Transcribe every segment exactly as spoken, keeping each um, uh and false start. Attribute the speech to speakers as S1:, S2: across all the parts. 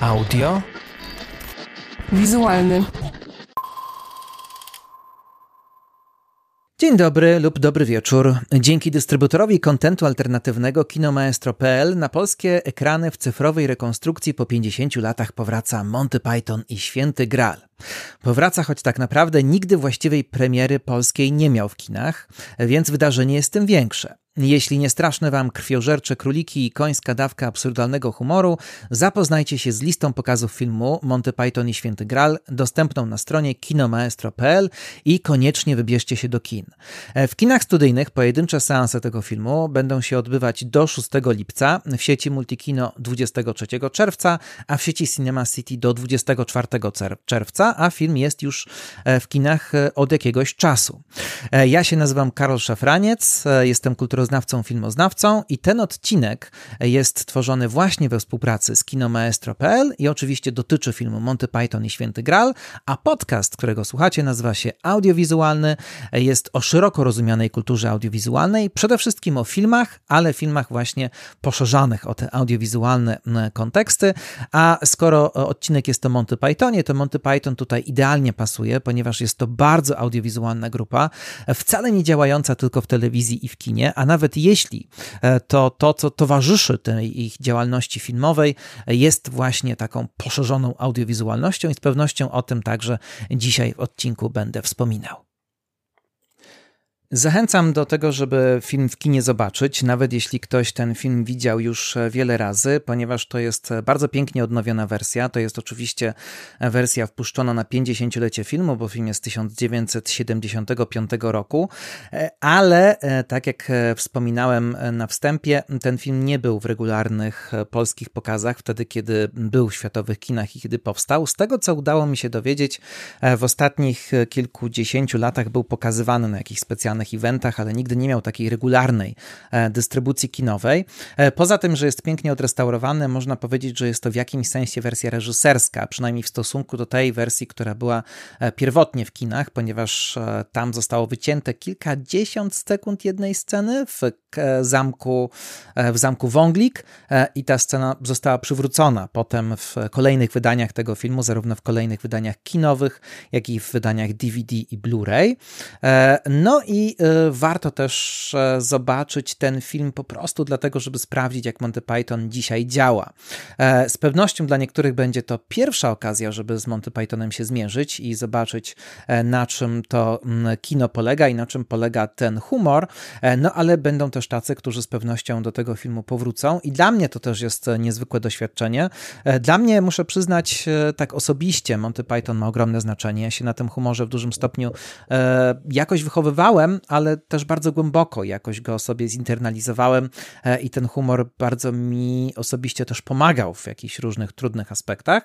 S1: Audio
S2: wizualny.
S1: Dzień dobry lub dobry wieczór. Dzięki dystrybutorowi kontentu alternatywnego Kinomaestro kropka pe el na polskie ekrany w cyfrowej rekonstrukcji po pięćdziesięciu latach powraca Monty Python i Święty Graal. Powraca, choć tak naprawdę nigdy właściwej premiery polskiej nie miał w kinach, więc wydarzenie jest tym większe. Jeśli nie straszne wam krwiożercze króliki i końska dawka absurdalnego humoru, zapoznajcie się z listą pokazów filmu Monty Python i Święty Graal, dostępną na stronie Kinomaestro kropka pe el i koniecznie wybierzcie się do kin. W kinach studyjnych pojedyncze seanse tego filmu będą się odbywać do szóstego lipca, w sieci Multikino dwudziestego trzeciego czerwca, a w sieci Cinema City do dwudziestego czwartego czerwca, a film jest już w kinach od jakiegoś czasu. Ja się nazywam Karol Szafraniec, jestem kulturoznawcą, filmoznawcą i ten odcinek jest tworzony właśnie we współpracy z Kinomaestro kropka pe el i oczywiście dotyczy filmu Monty Python i Święty Graal, a podcast, którego słuchacie, nazywa się Audiowizualny, jest o szeroko rozumianej kulturze audiowizualnej, przede wszystkim o filmach, ale filmach właśnie poszerzanych o te audiowizualne konteksty, a skoro odcinek jest o Monty Pythonie, to Monty Python tutaj idealnie pasuje, ponieważ jest to bardzo audiowizualna grupa, wcale nie działająca tylko w telewizji i w kinie, a nawet jeśli to to, co towarzyszy tej ich działalności filmowej, jest właśnie taką poszerzoną audiowizualnością i z pewnością o tym także dzisiaj w odcinku będę wspominał. Zachęcam do tego, żeby film w kinie zobaczyć, nawet jeśli ktoś ten film widział już wiele razy, ponieważ to jest bardzo pięknie odnowiona wersja. To jest oczywiście wersja wpuszczona na pięćdziesięciolecie filmu, bo film jest z tysiąc dziewięćset siedemdziesiątego piątego roku, ale tak jak wspominałem na wstępie, ten film nie był w regularnych polskich pokazach wtedy, kiedy był w światowych kinach i kiedy powstał. Z tego, co udało mi się dowiedzieć, w ostatnich kilkudziesięciu latach był pokazywany na jakichś specjalnych eventach, ale nigdy nie miał takiej regularnej dystrybucji kinowej. Poza tym, że jest pięknie odrestaurowany, można powiedzieć, że jest to w jakimś sensie wersja reżyserska, przynajmniej w stosunku do tej wersji, która była pierwotnie w kinach, ponieważ tam zostało wycięte kilkadziesiąt sekund jednej sceny w zamku, w zamku Wąglik i ta scena została przywrócona potem w kolejnych wydaniach tego filmu, zarówno w kolejnych wydaniach kinowych, jak i w wydaniach D V D i Blu-ray. No i warto też zobaczyć ten film po prostu dlatego, żeby sprawdzić, jak Monty Python dzisiaj działa. Z pewnością dla niektórych będzie to pierwsza okazja, żeby z Monty Pythonem się zmierzyć i zobaczyć, na czym to kino polega i na czym polega ten humor, no ale będą też tacy, którzy z pewnością do tego filmu powrócą i dla mnie to też jest niezwykłe doświadczenie. Dla mnie, muszę przyznać, tak osobiście Monty Python ma ogromne znaczenie. Ja się na tym humorze w dużym stopniu jakoś wychowywałem, ale też bardzo głęboko jakoś go sobie zinternalizowałem i ten humor bardzo mi osobiście też pomagał w jakichś różnych trudnych aspektach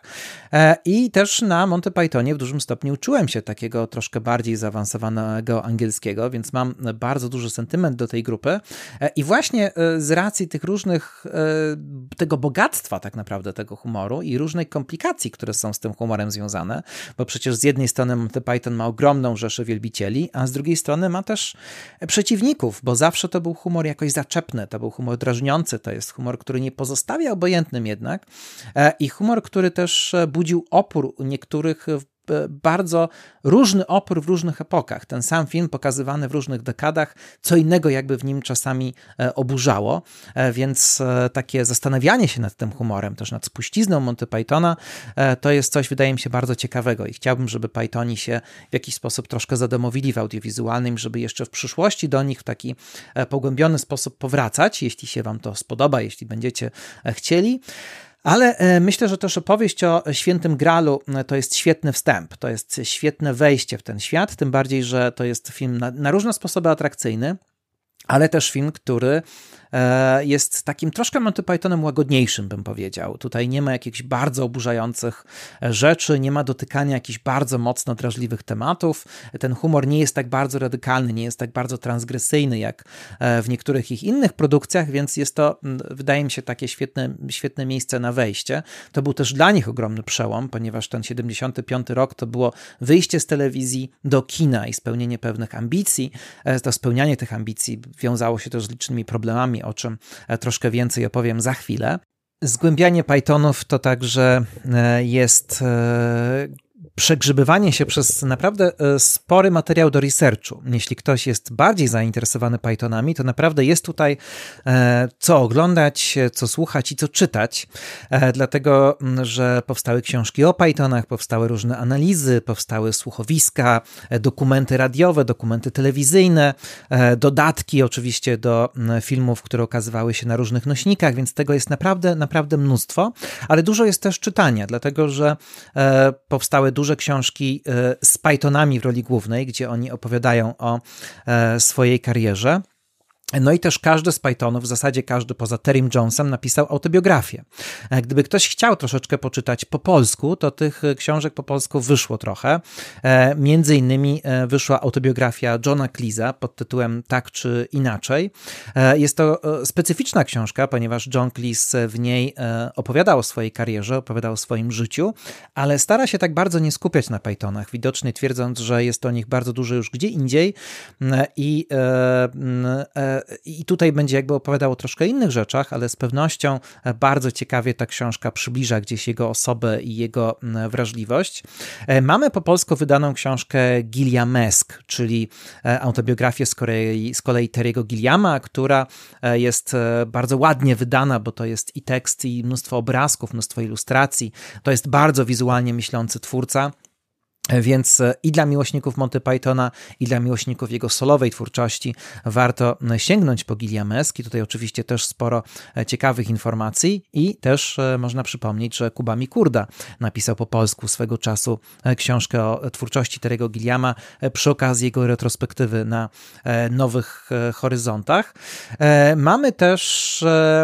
S1: i też na Monty Pythonie w dużym stopniu uczyłem się takiego troszkę bardziej zaawansowanego angielskiego, więc mam bardzo duży sentyment do tej grupy i właśnie z racji tych różnych, tego bogactwa tak naprawdę tego humoru i różnej komplikacji, które są z tym humorem związane, bo przecież z jednej strony Monty Python ma ogromną rzeszę wielbicieli, a z drugiej strony ma też przeciwników, bo zawsze to był humor jakoś zaczepny, to był humor drażniący, to jest humor, który nie pozostawia obojętnym jednak i humor, który też budził opór u niektórych bardzo różny opór w różnych epokach. Ten sam film pokazywany w różnych dekadach, co innego jakby w nim czasami oburzało, więc takie zastanawianie się nad tym humorem, też nad spuścizną Monty Pythona, to jest coś, wydaje mi się, bardzo ciekawego i chciałbym, żeby Pythoni się w jakiś sposób troszkę zadomowili w audiowizualnym, żeby jeszcze w przyszłości do nich w taki pogłębiony sposób powracać, jeśli się wam to spodoba, jeśli będziecie chcieli. Ale myślę, że też opowieść o Świętym Graalu to jest świetny wstęp, to jest świetne wejście w ten świat, tym bardziej, że to jest film na, na różne sposoby atrakcyjny, ale też film, który jest takim troszkę Monty Pythonem łagodniejszym, bym powiedział. Tutaj nie ma jakichś bardzo oburzających rzeczy, nie ma dotykania jakichś bardzo mocno drażliwych tematów. Ten humor nie jest tak bardzo radykalny, nie jest tak bardzo transgresyjny jak w niektórych ich innych produkcjach, więc jest to, wydaje mi się, takie świetne, świetne miejsce na wejście. To był też dla nich ogromny przełom, ponieważ ten siedemdziesiąty piąty rok to było wyjście z telewizji do kina i spełnienie pewnych ambicji. To spełnianie tych ambicji wiązało się też z licznymi problemami, o czym troszkę więcej opowiem za chwilę. Zgłębianie Pythonów to także jest przegrzybywanie się przez naprawdę spory materiał do researchu. Jeśli ktoś jest bardziej zainteresowany Pythonami, to naprawdę jest tutaj co oglądać, co słuchać i co czytać, dlatego, że powstały książki o Pythonach, powstały różne analizy, powstały słuchowiska, dokumenty radiowe, dokumenty telewizyjne, dodatki oczywiście do filmów, które okazywały się na różnych nośnikach, więc tego jest naprawdę, naprawdę mnóstwo, ale dużo jest też czytania, dlatego, że powstały duże książki z Pythonami w roli głównej, gdzie oni opowiadają o swojej karierze. No i też każdy z Pythonów, w zasadzie każdy poza Terrym Jonesem napisał autobiografię. Gdyby ktoś chciał troszeczkę poczytać po polsku, to tych książek po polsku wyszło trochę. Między innymi wyszła autobiografia Johna Cleese'a pod tytułem Tak czy Inaczej. Jest to specyficzna książka, ponieważ John Cleese w niej opowiadał o swojej karierze, opowiadał o swoim życiu, ale stara się tak bardzo nie skupiać na Pythonach, widocznie twierdząc, że jest o nich bardzo dużo już gdzie indziej i I tutaj będzie jakby opowiadał o troszkę innych rzeczach, ale z pewnością bardzo ciekawie ta książka przybliża gdzieś jego osobę i jego wrażliwość. Mamy po polsku wydaną książkę Gilliamesk, czyli autobiografię z kolei, z kolei Terry'ego Gilliama, która jest bardzo ładnie wydana, bo to jest i tekst, i mnóstwo obrazków, mnóstwo ilustracji. To jest bardzo wizualnie myślący twórca. Więc i dla miłośników Monty Pythona, i dla miłośników jego solowej twórczości warto sięgnąć po Gilliamesk. I tutaj oczywiście też sporo ciekawych informacji i też można przypomnieć, że Kuba Mikurda napisał po polsku swego czasu książkę o twórczości Terry'ego Gilliama przy okazji jego retrospektywy na Nowych Horyzontach. Mamy też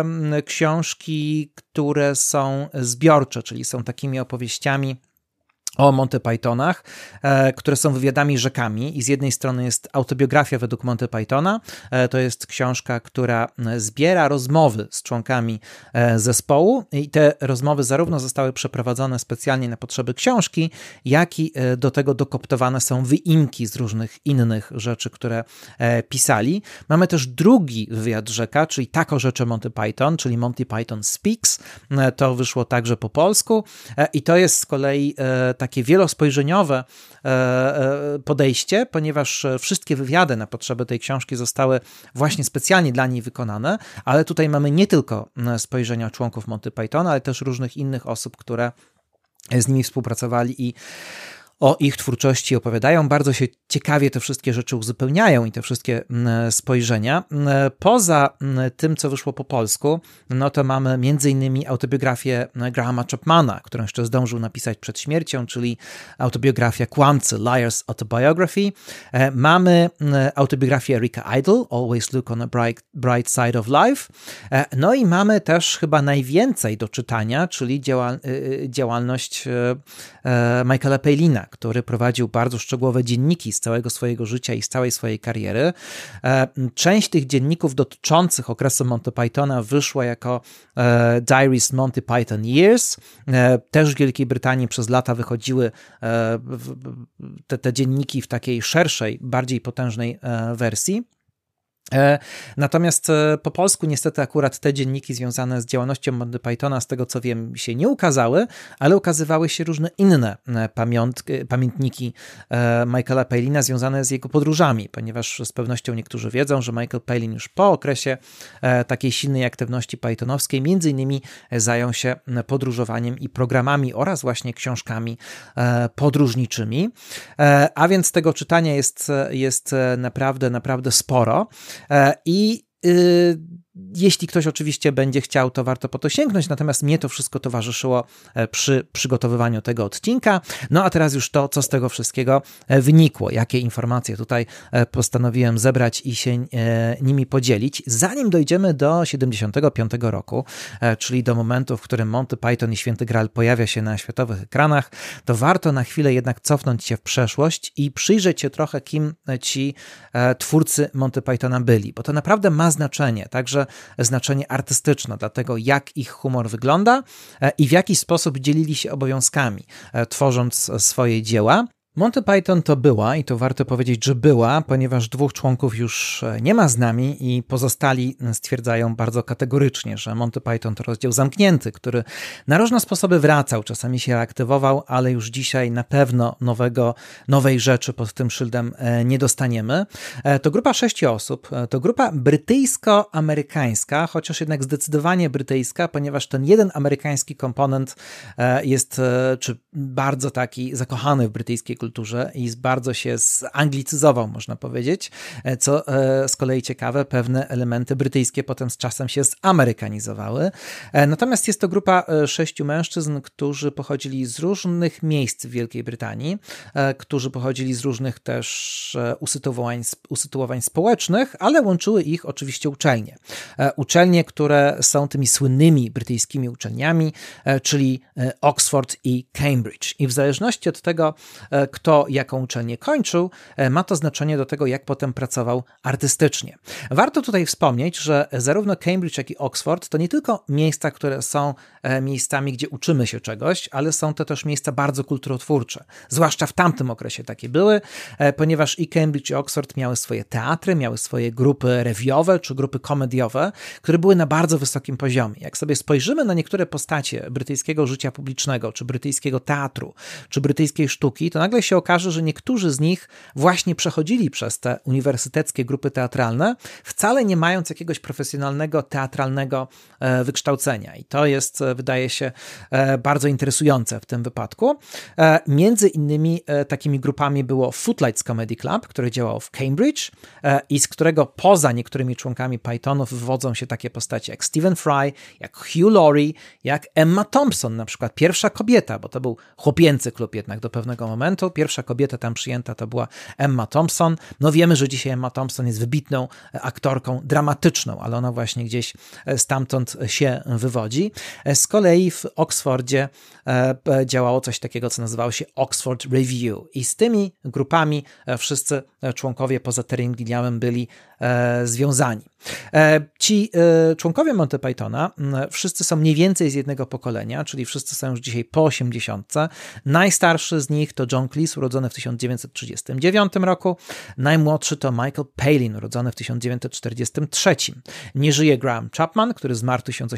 S1: książki, które są zbiorcze, czyli są takimi opowieściami o Monty Pythonach, e, które są wywiadami rzekami i z jednej strony jest autobiografia według Monty Pythona, e, to jest książka, która zbiera rozmowy z członkami e, zespołu i te rozmowy zarówno zostały przeprowadzone specjalnie na potrzeby książki, jak i e, do tego dokoptowane są wyimki z różnych innych rzeczy, które e, pisali. Mamy też drugi wywiad rzeka, czyli Tak o rzeczy Monty Python, czyli Monty Python Speaks, e, to wyszło także po polsku e, i to jest z kolei e, takie wielospojrzeniowe podejście, ponieważ wszystkie wywiady na potrzeby tej książki zostały właśnie specjalnie dla niej wykonane, ale tutaj mamy nie tylko spojrzenia członków Monty Pythona, ale też różnych innych osób, które z nimi współpracowali i o ich twórczości opowiadają. Bardzo się ciekawie te wszystkie rzeczy uzupełniają i te wszystkie spojrzenia. Poza tym, co wyszło po polsku, no to mamy między innymi autobiografię Grahama Chapmana, którą jeszcze zdążył napisać przed śmiercią, czyli autobiografia Kłamcy, Liar's Autobiography. Mamy autobiografię Erika Idle, Always Look on a Bright, bright Side of Life. No i mamy też chyba najwięcej do czytania, czyli działal, działalność Michaela Palina, który prowadził bardzo szczegółowe dzienniki z całego swojego życia i z całej swojej kariery. Część tych dzienników dotyczących okresu Monty Pythona wyszła jako Diaries Monty Python Years. Też w Wielkiej Brytanii przez lata wychodziły te, te dzienniki w takiej szerszej, bardziej potężnej wersji. Natomiast po polsku niestety akurat te dzienniki związane z działalnością Monty Pythona, z tego co wiem, się nie ukazały, ale ukazywały się różne inne pamiątki, pamiętniki Michaela Palina związane z jego podróżami, ponieważ z pewnością niektórzy wiedzą, że Michael Palin już po okresie takiej silnej aktywności pythonowskiej między innymi zajął się podróżowaniem i programami oraz właśnie książkami podróżniczymi, a więc tego czytania jest, jest naprawdę, naprawdę sporo. I yy, jeśli ktoś oczywiście będzie chciał, to warto po to sięgnąć, natomiast mnie to wszystko towarzyszyło przy przygotowywaniu tego odcinka. No a teraz już to, co z tego wszystkiego wynikło, jakie informacje tutaj postanowiłem zebrać i się nimi podzielić. Zanim dojdziemy do siedemdziesiątego piątego roku, czyli do momentu, w którym Monty Python i Święty Graal pojawia się na światowych ekranach, to warto na chwilę jednak cofnąć się w przeszłość i przyjrzeć się trochę, kim ci twórcy Monty Pythona byli, bo to naprawdę ma znaczenie, także znaczenie artystyczne dla tego, jak ich humor wygląda i w jaki sposób dzielili się obowiązkami, tworząc swoje dzieła. Monty Python to była, i to warto powiedzieć, że była, ponieważ dwóch członków już nie ma z nami i pozostali stwierdzają bardzo kategorycznie, że Monty Python to rozdział zamknięty, który na różne sposoby wracał, czasami się reaktywował, ale już dzisiaj na pewno nowego, nowej rzeczy pod tym szyldem nie dostaniemy. To grupa sześciu osób, to grupa brytyjsko-amerykańska, chociaż jednak zdecydowanie brytyjska, ponieważ ten jeden amerykański komponent jest, czy bardzo taki zakochany w brytyjskiej kulturze i bardzo się zanglicyzował, można powiedzieć, co z kolei ciekawe, pewne elementy brytyjskie potem z czasem się zamerykanizowały. Natomiast jest to grupa sześciu mężczyzn, którzy pochodzili z różnych miejsc w Wielkiej Brytanii, którzy pochodzili z różnych też usytuowań, usytuowań społecznych, ale łączyły ich oczywiście uczelnie. Uczelnie, które są tymi słynnymi brytyjskimi uczelniami, czyli Oxford i Cambridge. I w zależności od tego, kto jaką uczelnię kończył, ma to znaczenie do tego, jak potem pracował artystycznie. Warto tutaj wspomnieć, że zarówno Cambridge, jak i Oxford to nie tylko miejsca, które są miejscami, gdzie uczymy się czegoś, ale są to też miejsca bardzo kulturotwórcze. Zwłaszcza w tamtym okresie takie były, ponieważ i Cambridge, i Oxford miały swoje teatry, miały swoje grupy rewiowe czy grupy komediowe, które były na bardzo wysokim poziomie. Jak sobie spojrzymy na niektóre postacie brytyjskiego życia publicznego, czy brytyjskiego teatru, czy brytyjskiej sztuki, to nagle się okaże, że niektórzy z nich właśnie przechodzili przez te uniwersyteckie grupy teatralne, wcale nie mając jakiegoś profesjonalnego, teatralnego wykształcenia. I to jest, wydaje się, bardzo interesujące w tym wypadku. Między innymi takimi grupami było Footlights Comedy Club, które działało w Cambridge i z którego poza niektórymi członkami Pythonów wywodzą się takie postacie jak Stephen Fry, jak Hugh Laurie, jak Emma Thompson, na przykład pierwsza kobieta, bo to był chłopięcy klub jednak do pewnego momentu. Pierwsza kobieta tam przyjęta to była Emma Thompson. No wiemy, że dzisiaj Emma Thompson jest wybitną aktorką dramatyczną, ale ona właśnie gdzieś stamtąd się wywodzi. Z kolei w Oxfordzie działało coś takiego, co nazywało się Oxford Review i z tymi grupami wszyscy członkowie poza Terry Gilliamem byli związani. Ci członkowie Monty Pythona wszyscy są mniej więcej z jednego pokolenia, czyli wszyscy są już dzisiaj po osiemdziesiątce. Najstarszy z nich to John Cleese, urodzony w tysiąc dziewięćset trzydziestym dziewiątym roku. Najmłodszy to Michael Palin, urodzony w tysiąc dziewięćset czterdziestym trzecim. Nie żyje Graham Chapman, który zmarł w tysiąc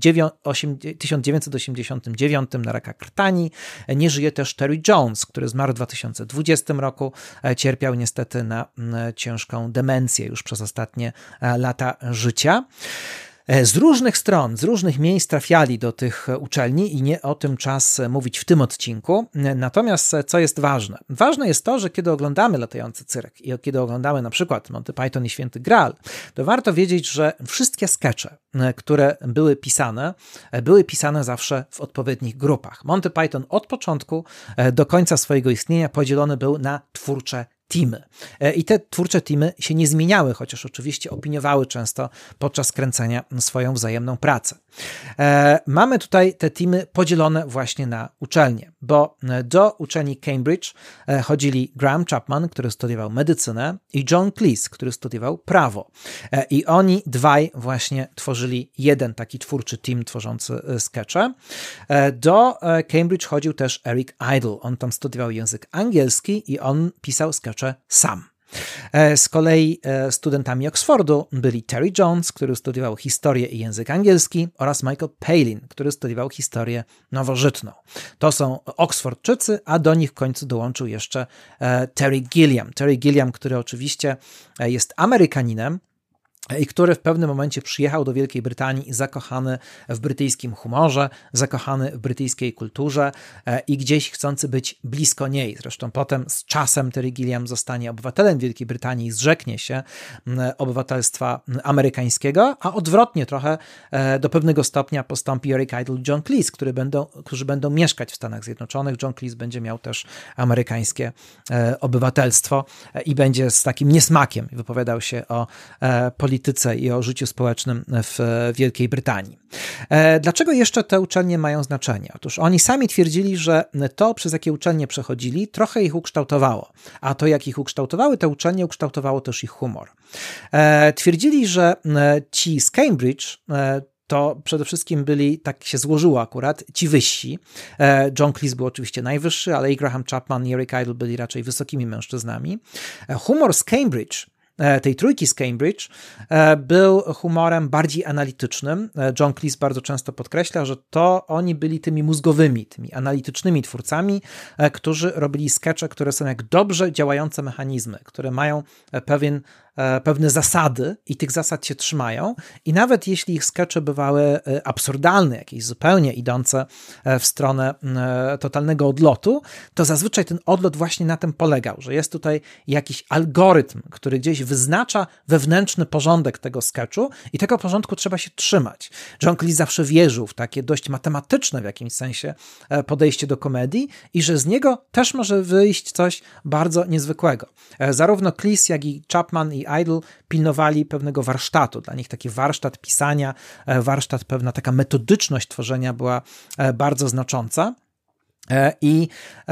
S1: dziewięćset osiemdziesiątym dziewiątym na raka krtani. Nie żyje też Terry Jones, który zmarł w dwa tysiące dwudziestym roku. Cierpiał niestety na ciężką demencję już przez ostatnie lata życia. Z różnych stron, z różnych miejsc trafiali do tych uczelni i nie o tym czas mówić w tym odcinku. Natomiast co jest ważne? Ważne jest to, że kiedy oglądamy Latający Cyrek i kiedy oglądamy na przykład Monty Python i Święty Graal, to warto wiedzieć, że wszystkie skecze, które były pisane, były pisane zawsze w odpowiednich grupach. Monty Python od początku do końca swojego istnienia podzielony był na twórcze teamy. I te twórcze teamy się nie zmieniały, chociaż oczywiście opiniowały często podczas kręcenia swoją wzajemną pracę. Mamy tutaj te teamy podzielone właśnie na uczelnie, bo do uczelni Cambridge chodzili Graham Chapman, który studiował medycynę, i John Cleese, który studiował prawo. I oni dwaj właśnie tworzyli jeden taki twórczy team tworzący skecze. Do Cambridge chodził też Eric Idle. On tam studiował język angielski i on pisał skecze sam. Z kolei studentami Oxfordu byli Terry Jones, który studiował historię i język angielski, oraz Michael Palin, który studiował historię nowożytną. To są Oxfordczycy, a do nich w końcu dołączył jeszcze Terry Gilliam. Terry Gilliam, który oczywiście jest Amerykaninem, i który w pewnym momencie przyjechał do Wielkiej Brytanii zakochany w brytyjskim humorze, zakochany w brytyjskiej kulturze i gdzieś chcący być blisko niej. Zresztą potem z czasem Terry Gilliam zostanie obywatelem Wielkiej Brytanii i zrzeknie się obywatelstwa amerykańskiego, a odwrotnie trochę do pewnego stopnia postąpi Eric Idle i John Cleese, który będą, którzy będą mieszkać w Stanach Zjednoczonych. John Cleese będzie miał też amerykańskie obywatelstwo i będzie z takim niesmakiem wypowiadał się o polityce polityce i o życiu społecznym w Wielkiej Brytanii. Dlaczego jeszcze te uczelnie mają znaczenie? Otóż oni sami twierdzili, że to, przez jakie uczelnie przechodzili, trochę ich ukształtowało, a to, jak ich ukształtowały te uczelnie, ukształtowało też ich humor. Twierdzili, że ci z Cambridge to to przede wszystkim byli, tak się złożyło akurat, ci wyżsi. John Cleese był oczywiście najwyższy, ale i Graham Chapman i Eric Idle byli raczej wysokimi mężczyznami. Humor z Cambridge, tej trójki z Cambridge, był humorem bardziej analitycznym. John Cleese bardzo często podkreśla, że to oni byli tymi mózgowymi, tymi analitycznymi twórcami, którzy robili skecze, które są jak dobrze działające mechanizmy, które mają pewien pewne zasady i tych zasad się trzymają i nawet jeśli ich skecze bywały absurdalne, jakieś zupełnie idące w stronę totalnego odlotu, to zazwyczaj ten odlot właśnie na tym polegał, że jest tutaj jakiś algorytm, który gdzieś wyznacza wewnętrzny porządek tego skeczu i tego porządku trzeba się trzymać. John Cleese zawsze wierzył w takie dość matematyczne w jakimś sensie podejście do komedii i że z niego też może wyjść coś bardzo niezwykłego. Zarówno Cleese, jak i Chapman i Idle pilnowali pewnego warsztatu. Dla nich taki warsztat pisania, warsztat, pewna taka metodyczność tworzenia była bardzo znacząca. I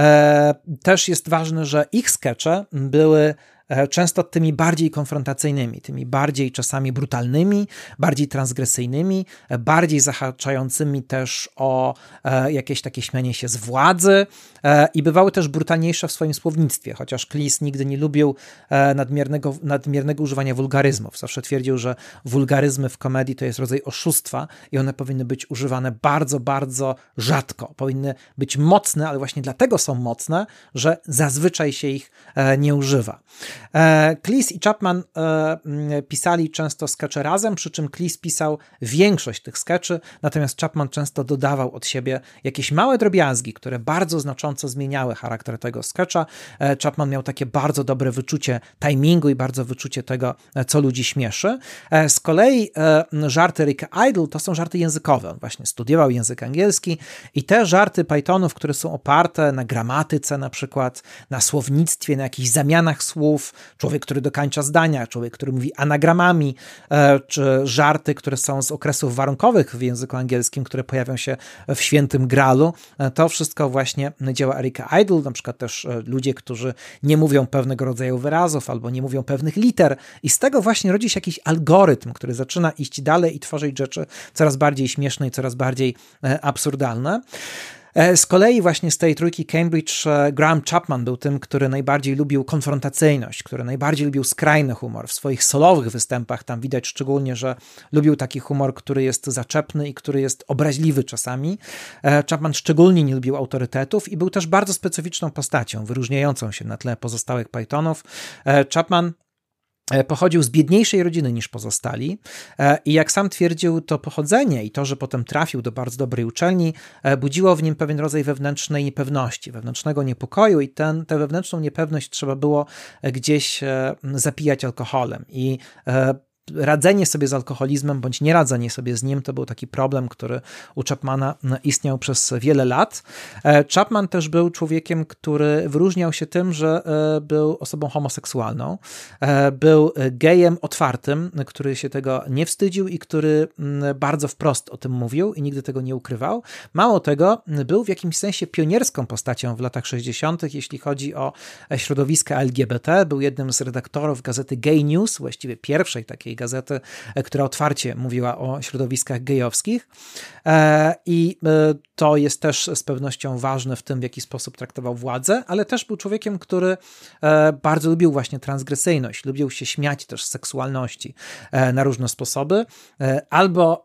S1: też jest ważne, że ich skecze były często tymi bardziej konfrontacyjnymi, tymi bardziej czasami brutalnymi, bardziej transgresyjnymi, bardziej zahaczającymi też o jakieś takie śmianie się z władzy i bywały też brutalniejsze w swoim słownictwie, chociaż Cleese nigdy nie lubił nadmiernego, nadmiernego używania wulgaryzmów. Zawsze twierdził, że wulgaryzmy w komedii to jest rodzaj oszustwa i one powinny być używane bardzo, bardzo rzadko. Powinny być mocne, ale właśnie dlatego są mocne, że zazwyczaj się ich nie używa. Cleese i Chapman pisali często skecze razem, przy czym Cleese pisał większość tych skeczy, natomiast Chapman często dodawał od siebie jakieś małe drobiazgi, które bardzo znacząco zmieniały charakter tego skecza. Chapman miał takie bardzo dobre wyczucie timingu i bardzo wyczucie tego, co ludzi śmieszy. Z kolei żarty Ricka Idle to są żarty językowe. On właśnie studiował język angielski i te żarty Pythonów, które są oparte na gramatyce na przykład, na słownictwie, na jakichś zamianach słów, człowiek, który dokańcza zdania, człowiek, który mówi anagramami, czy żarty, które są z okresów warunkowych w języku angielskim, które pojawią się w Świętym Gralu. To wszystko właśnie dzieła Erika Idle, na przykład też ludzie, którzy nie mówią pewnego rodzaju wyrazów albo nie mówią pewnych liter i z tego właśnie rodzi się jakiś algorytm, który zaczyna iść dalej i tworzyć rzeczy coraz bardziej śmieszne i coraz bardziej absurdalne. Z kolei właśnie z tej trójki Cambridge Graham Chapman był tym, który najbardziej lubił konfrontacyjność, który najbardziej lubił skrajny humor. W swoich solowych występach tam widać szczególnie, że lubił taki humor, który jest zaczepny i który jest obraźliwy czasami. Chapman szczególnie nie lubił autorytetów i był też bardzo specyficzną postacią, wyróżniającą się na tle pozostałych Pythonów. Chapman pochodził z biedniejszej rodziny niż pozostali i jak sam twierdził, to pochodzenie i to, że potem trafił do bardzo dobrej uczelni, budziło w nim pewien rodzaj wewnętrznej niepewności, wewnętrznego niepokoju i ten, tę wewnętrzną niepewność trzeba było gdzieś zapijać alkoholem i radzenie sobie z alkoholizmem, bądź nieradzenie sobie z nim, to był taki problem, który u Chapmana istniał przez wiele lat. Chapman też był człowiekiem, który wyróżniał się tym, że był osobą homoseksualną. Był gejem otwartym, który się tego nie wstydził i który bardzo wprost o tym mówił i nigdy tego nie ukrywał. Mało tego, był w jakimś sensie pionierską postacią w latach sześćdziesiątych, jeśli chodzi o środowiska L G B T. Był jednym z redaktorów gazety Gay News, właściwie pierwszej takiej gazety, która otwarcie mówiła o środowiskach gejowskich i to jest też z pewnością ważne w tym, w jaki sposób traktował władzę, ale też był człowiekiem, który bardzo lubił właśnie transgresyjność, lubił się śmiać też z seksualności na różne sposoby, albo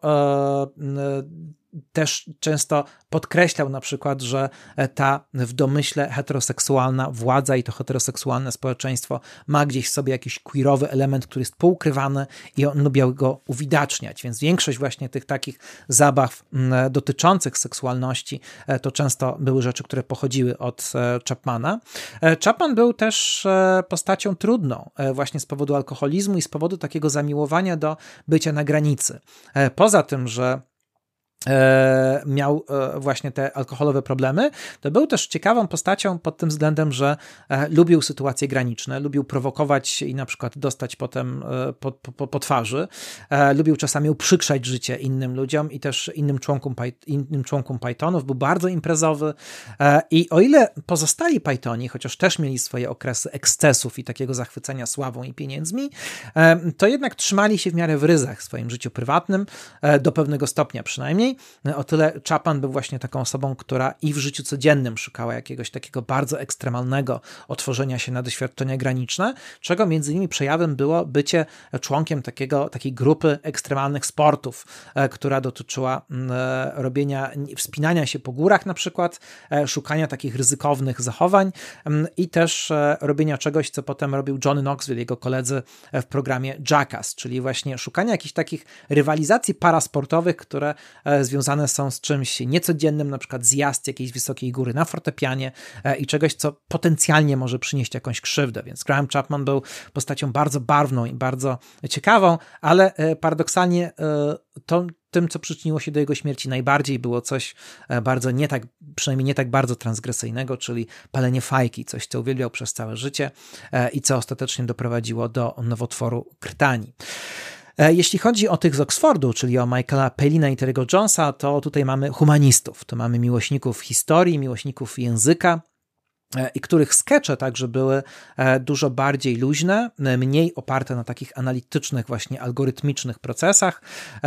S1: też często podkreślał na przykład, że ta w domyśle heteroseksualna władza i to heteroseksualne społeczeństwo ma gdzieś w sobie jakiś queerowy element, który jest poukrywany i on lubiał go uwidaczniać, więc większość właśnie tych takich zabaw dotyczących seksualności to często były rzeczy, które pochodziły od Chapmana. Chapman był też postacią trudną właśnie z powodu alkoholizmu i z powodu takiego zamiłowania do bycia na granicy. Poza tym, że miał właśnie te alkoholowe problemy, to był też ciekawą postacią pod tym względem, że lubił sytuacje graniczne, lubił prowokować i na przykład dostać potem po, po, po twarzy, lubił czasami uprzykrzać życie innym ludziom i też innym członkom, innym członkom Pythonów, był bardzo imprezowy i o ile pozostali Pythoni, chociaż też mieli swoje okresy ekscesów i takiego zachwycenia sławą i pieniędzmi, to jednak trzymali się w miarę w ryzach w swoim życiu prywatnym, do pewnego stopnia przynajmniej. O tyle Chapman był właśnie taką osobą, która i w życiu codziennym szukała jakiegoś takiego bardzo ekstremalnego otworzenia się na doświadczenia graniczne, czego między innymi przejawem było bycie członkiem takiego, takiej grupy ekstremalnych sportów, która dotyczyła robienia, wspinania się po górach na przykład, szukania takich ryzykownych zachowań i też robienia czegoś, co potem robił Johnny Knoxville, jego koledzy w programie Jackass, czyli właśnie szukania jakichś takich rywalizacji parasportowych, które związane są z czymś niecodziennym, na przykład zjazd jakiejś wysokiej góry na fortepianie i czegoś, co potencjalnie może przynieść jakąś krzywdę, więc Graham Chapman był postacią bardzo barwną i bardzo ciekawą, ale paradoksalnie to, tym, co przyczyniło się do jego śmierci najbardziej, było coś bardzo nie tak, przynajmniej nie tak bardzo transgresyjnego, czyli palenie fajki, coś, co uwielbiał przez całe życie i co ostatecznie doprowadziło do nowotworu krtani. Jeśli chodzi o tych z Oxfordu, czyli o Michaela Palina i Terry'ego Jonesa, to tutaj mamy humanistów, to mamy miłośników historii, miłośników języka, i których skecze także były dużo bardziej luźne, mniej oparte na takich analitycznych, właśnie algorytmicznych procesach,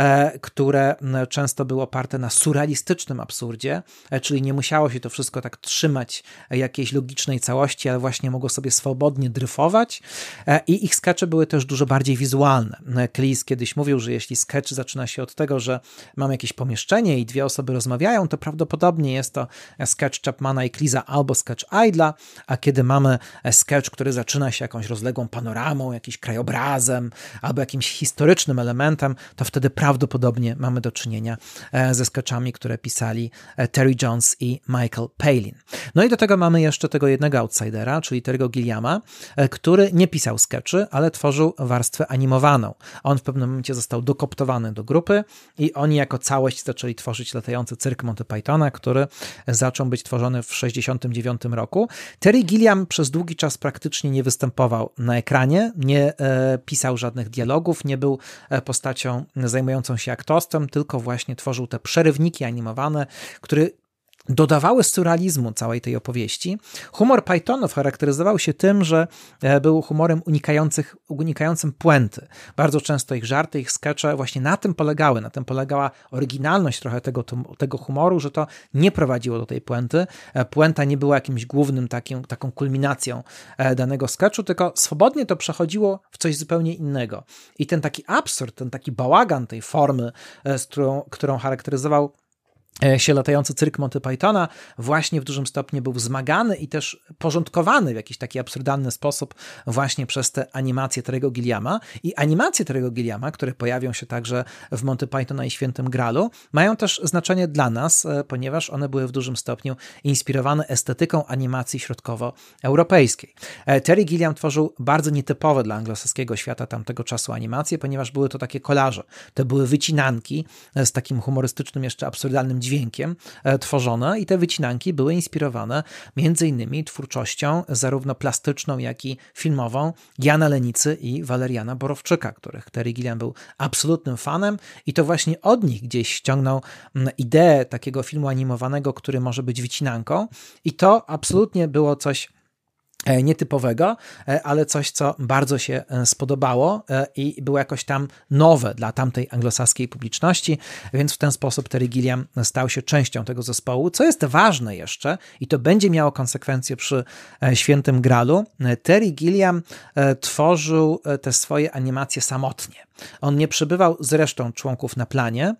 S1: które często były oparte na surrealistycznym absurdzie, czyli nie musiało się to wszystko tak trzymać jakiejś logicznej całości, ale właśnie mogło sobie swobodnie dryfować i ich skecze były też dużo bardziej wizualne. Cleese kiedyś mówił, że jeśli sketch zaczyna się od tego, że mamy jakieś pomieszczenie i dwie osoby rozmawiają, to prawdopodobnie jest to sketch Chapmana i Cleese'a albo sketch Idla, a kiedy mamy sketch, który zaczyna się jakąś rozległą panoramą, jakimś krajobrazem albo jakimś historycznym elementem, to wtedy prawdopodobnie mamy do czynienia ze sketchami, które pisali Terry Jones i Michael Palin. No i do tego mamy jeszcze tego jednego outsidera, czyli Terry'ego Gilliama, który nie pisał sketchy, ale tworzył warstwę animowaną. On w pewnym momencie został dokoptowany do grupy i oni jako całość zaczęli tworzyć latający cyrk Monty Pythona, który zaczął być tworzony w sześćdziesiątym dziewiątym roku. Terry Gilliam przez długi czas praktycznie nie występował na ekranie, nie e, pisał żadnych dialogów, nie był postacią zajmującą się aktorstwem, tylko właśnie tworzył te przerywniki animowane, które dodawały surrealizmu całej tej opowieści. Humor Pythonów charakteryzował się tym, że był humorem unikających, unikającym puenty. Bardzo często ich żarty, ich skecze właśnie na tym polegały, na tym polegała oryginalność trochę tego, tego humoru, że to nie prowadziło do tej puenty. Puenta nie była jakimś głównym takim, taką kulminacją danego sketchu, tylko swobodnie to przechodziło w coś zupełnie innego. I ten taki absurd, ten taki bałagan tej formy, z którą, którą charakteryzował się latający cyrk Monty Pythona, właśnie w dużym stopniu był wzmagany i też porządkowany w jakiś taki absurdalny sposób właśnie przez te animacje Terry'ego Gilliama. I animacje Terry'ego Gilliama, które pojawią się także w Monty Pythona i Świętym Gralu, mają też znaczenie dla nas, ponieważ one były w dużym stopniu inspirowane estetyką animacji środkowoeuropejskiej. Terry Gilliam tworzył bardzo nietypowe dla anglosaskiego świata tamtego czasu animacje, ponieważ były to takie kolaże. To były wycinanki z takim humorystycznym, jeszcze absurdalnym dźwiękiem e, tworzone i te wycinanki były inspirowane między innymi twórczością zarówno plastyczną, jak i filmową Jana Lenicy i Waleriana Borowczyka, których Terry Gilliam był absolutnym fanem i to właśnie od nich gdzieś ściągnął m, ideę takiego filmu animowanego, który może być wycinanką i to absolutnie było coś nietypowego, ale coś, co bardzo się spodobało i było jakoś tam nowe dla tamtej anglosaskiej publiczności, więc w ten sposób Terry Gilliam stał się częścią tego zespołu. Co jest ważne jeszcze i to będzie miało konsekwencje przy Świętym Gralu, Terry Gilliam tworzył te swoje animacje samotnie. On nie przebywał z resztą członków na planie,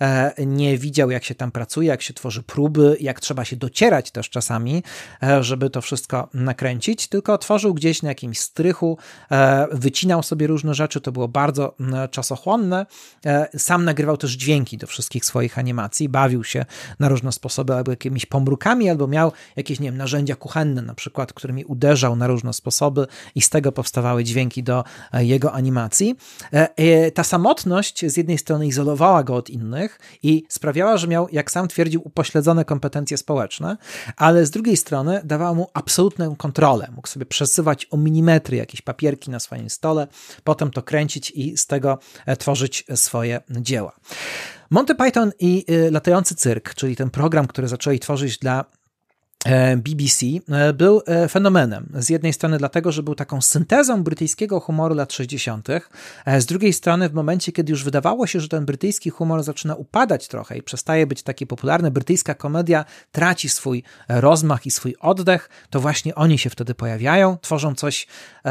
S1: nie widział, jak się tam pracuje, jak się tworzy próby, jak trzeba się docierać też czasami, żeby to wszystko nakręcić. kręcić, tylko tworzył gdzieś na jakimś strychu, wycinał sobie różne rzeczy, to było bardzo czasochłonne. Sam nagrywał też dźwięki do wszystkich swoich animacji, bawił się na różne sposoby albo jakimiś pomrukami, albo miał jakieś, nie wiem, narzędzia kuchenne na przykład, którymi uderzał na różne sposoby i z tego powstawały dźwięki do jego animacji. Ta samotność z jednej strony izolowała go od innych i sprawiała, że miał, jak sam twierdził, upośledzone kompetencje społeczne, ale z drugiej strony dawała mu absolutną kontrolę. Mógł sobie przesywać o milimetry jakieś papierki na swoim stole, potem to kręcić i z tego tworzyć swoje dzieła. Monty Python i Latający Cyrk, czyli ten program, który zaczęli tworzyć dla B B C, był fenomenem. Z jednej strony dlatego, że był taką syntezą brytyjskiego humoru lat sześćdziesiątych, z drugiej strony w momencie, kiedy już wydawało się, że ten brytyjski humor zaczyna upadać trochę i przestaje być taki popularny, brytyjska komedia traci swój rozmach i swój oddech, to właśnie oni się wtedy pojawiają, tworzą coś,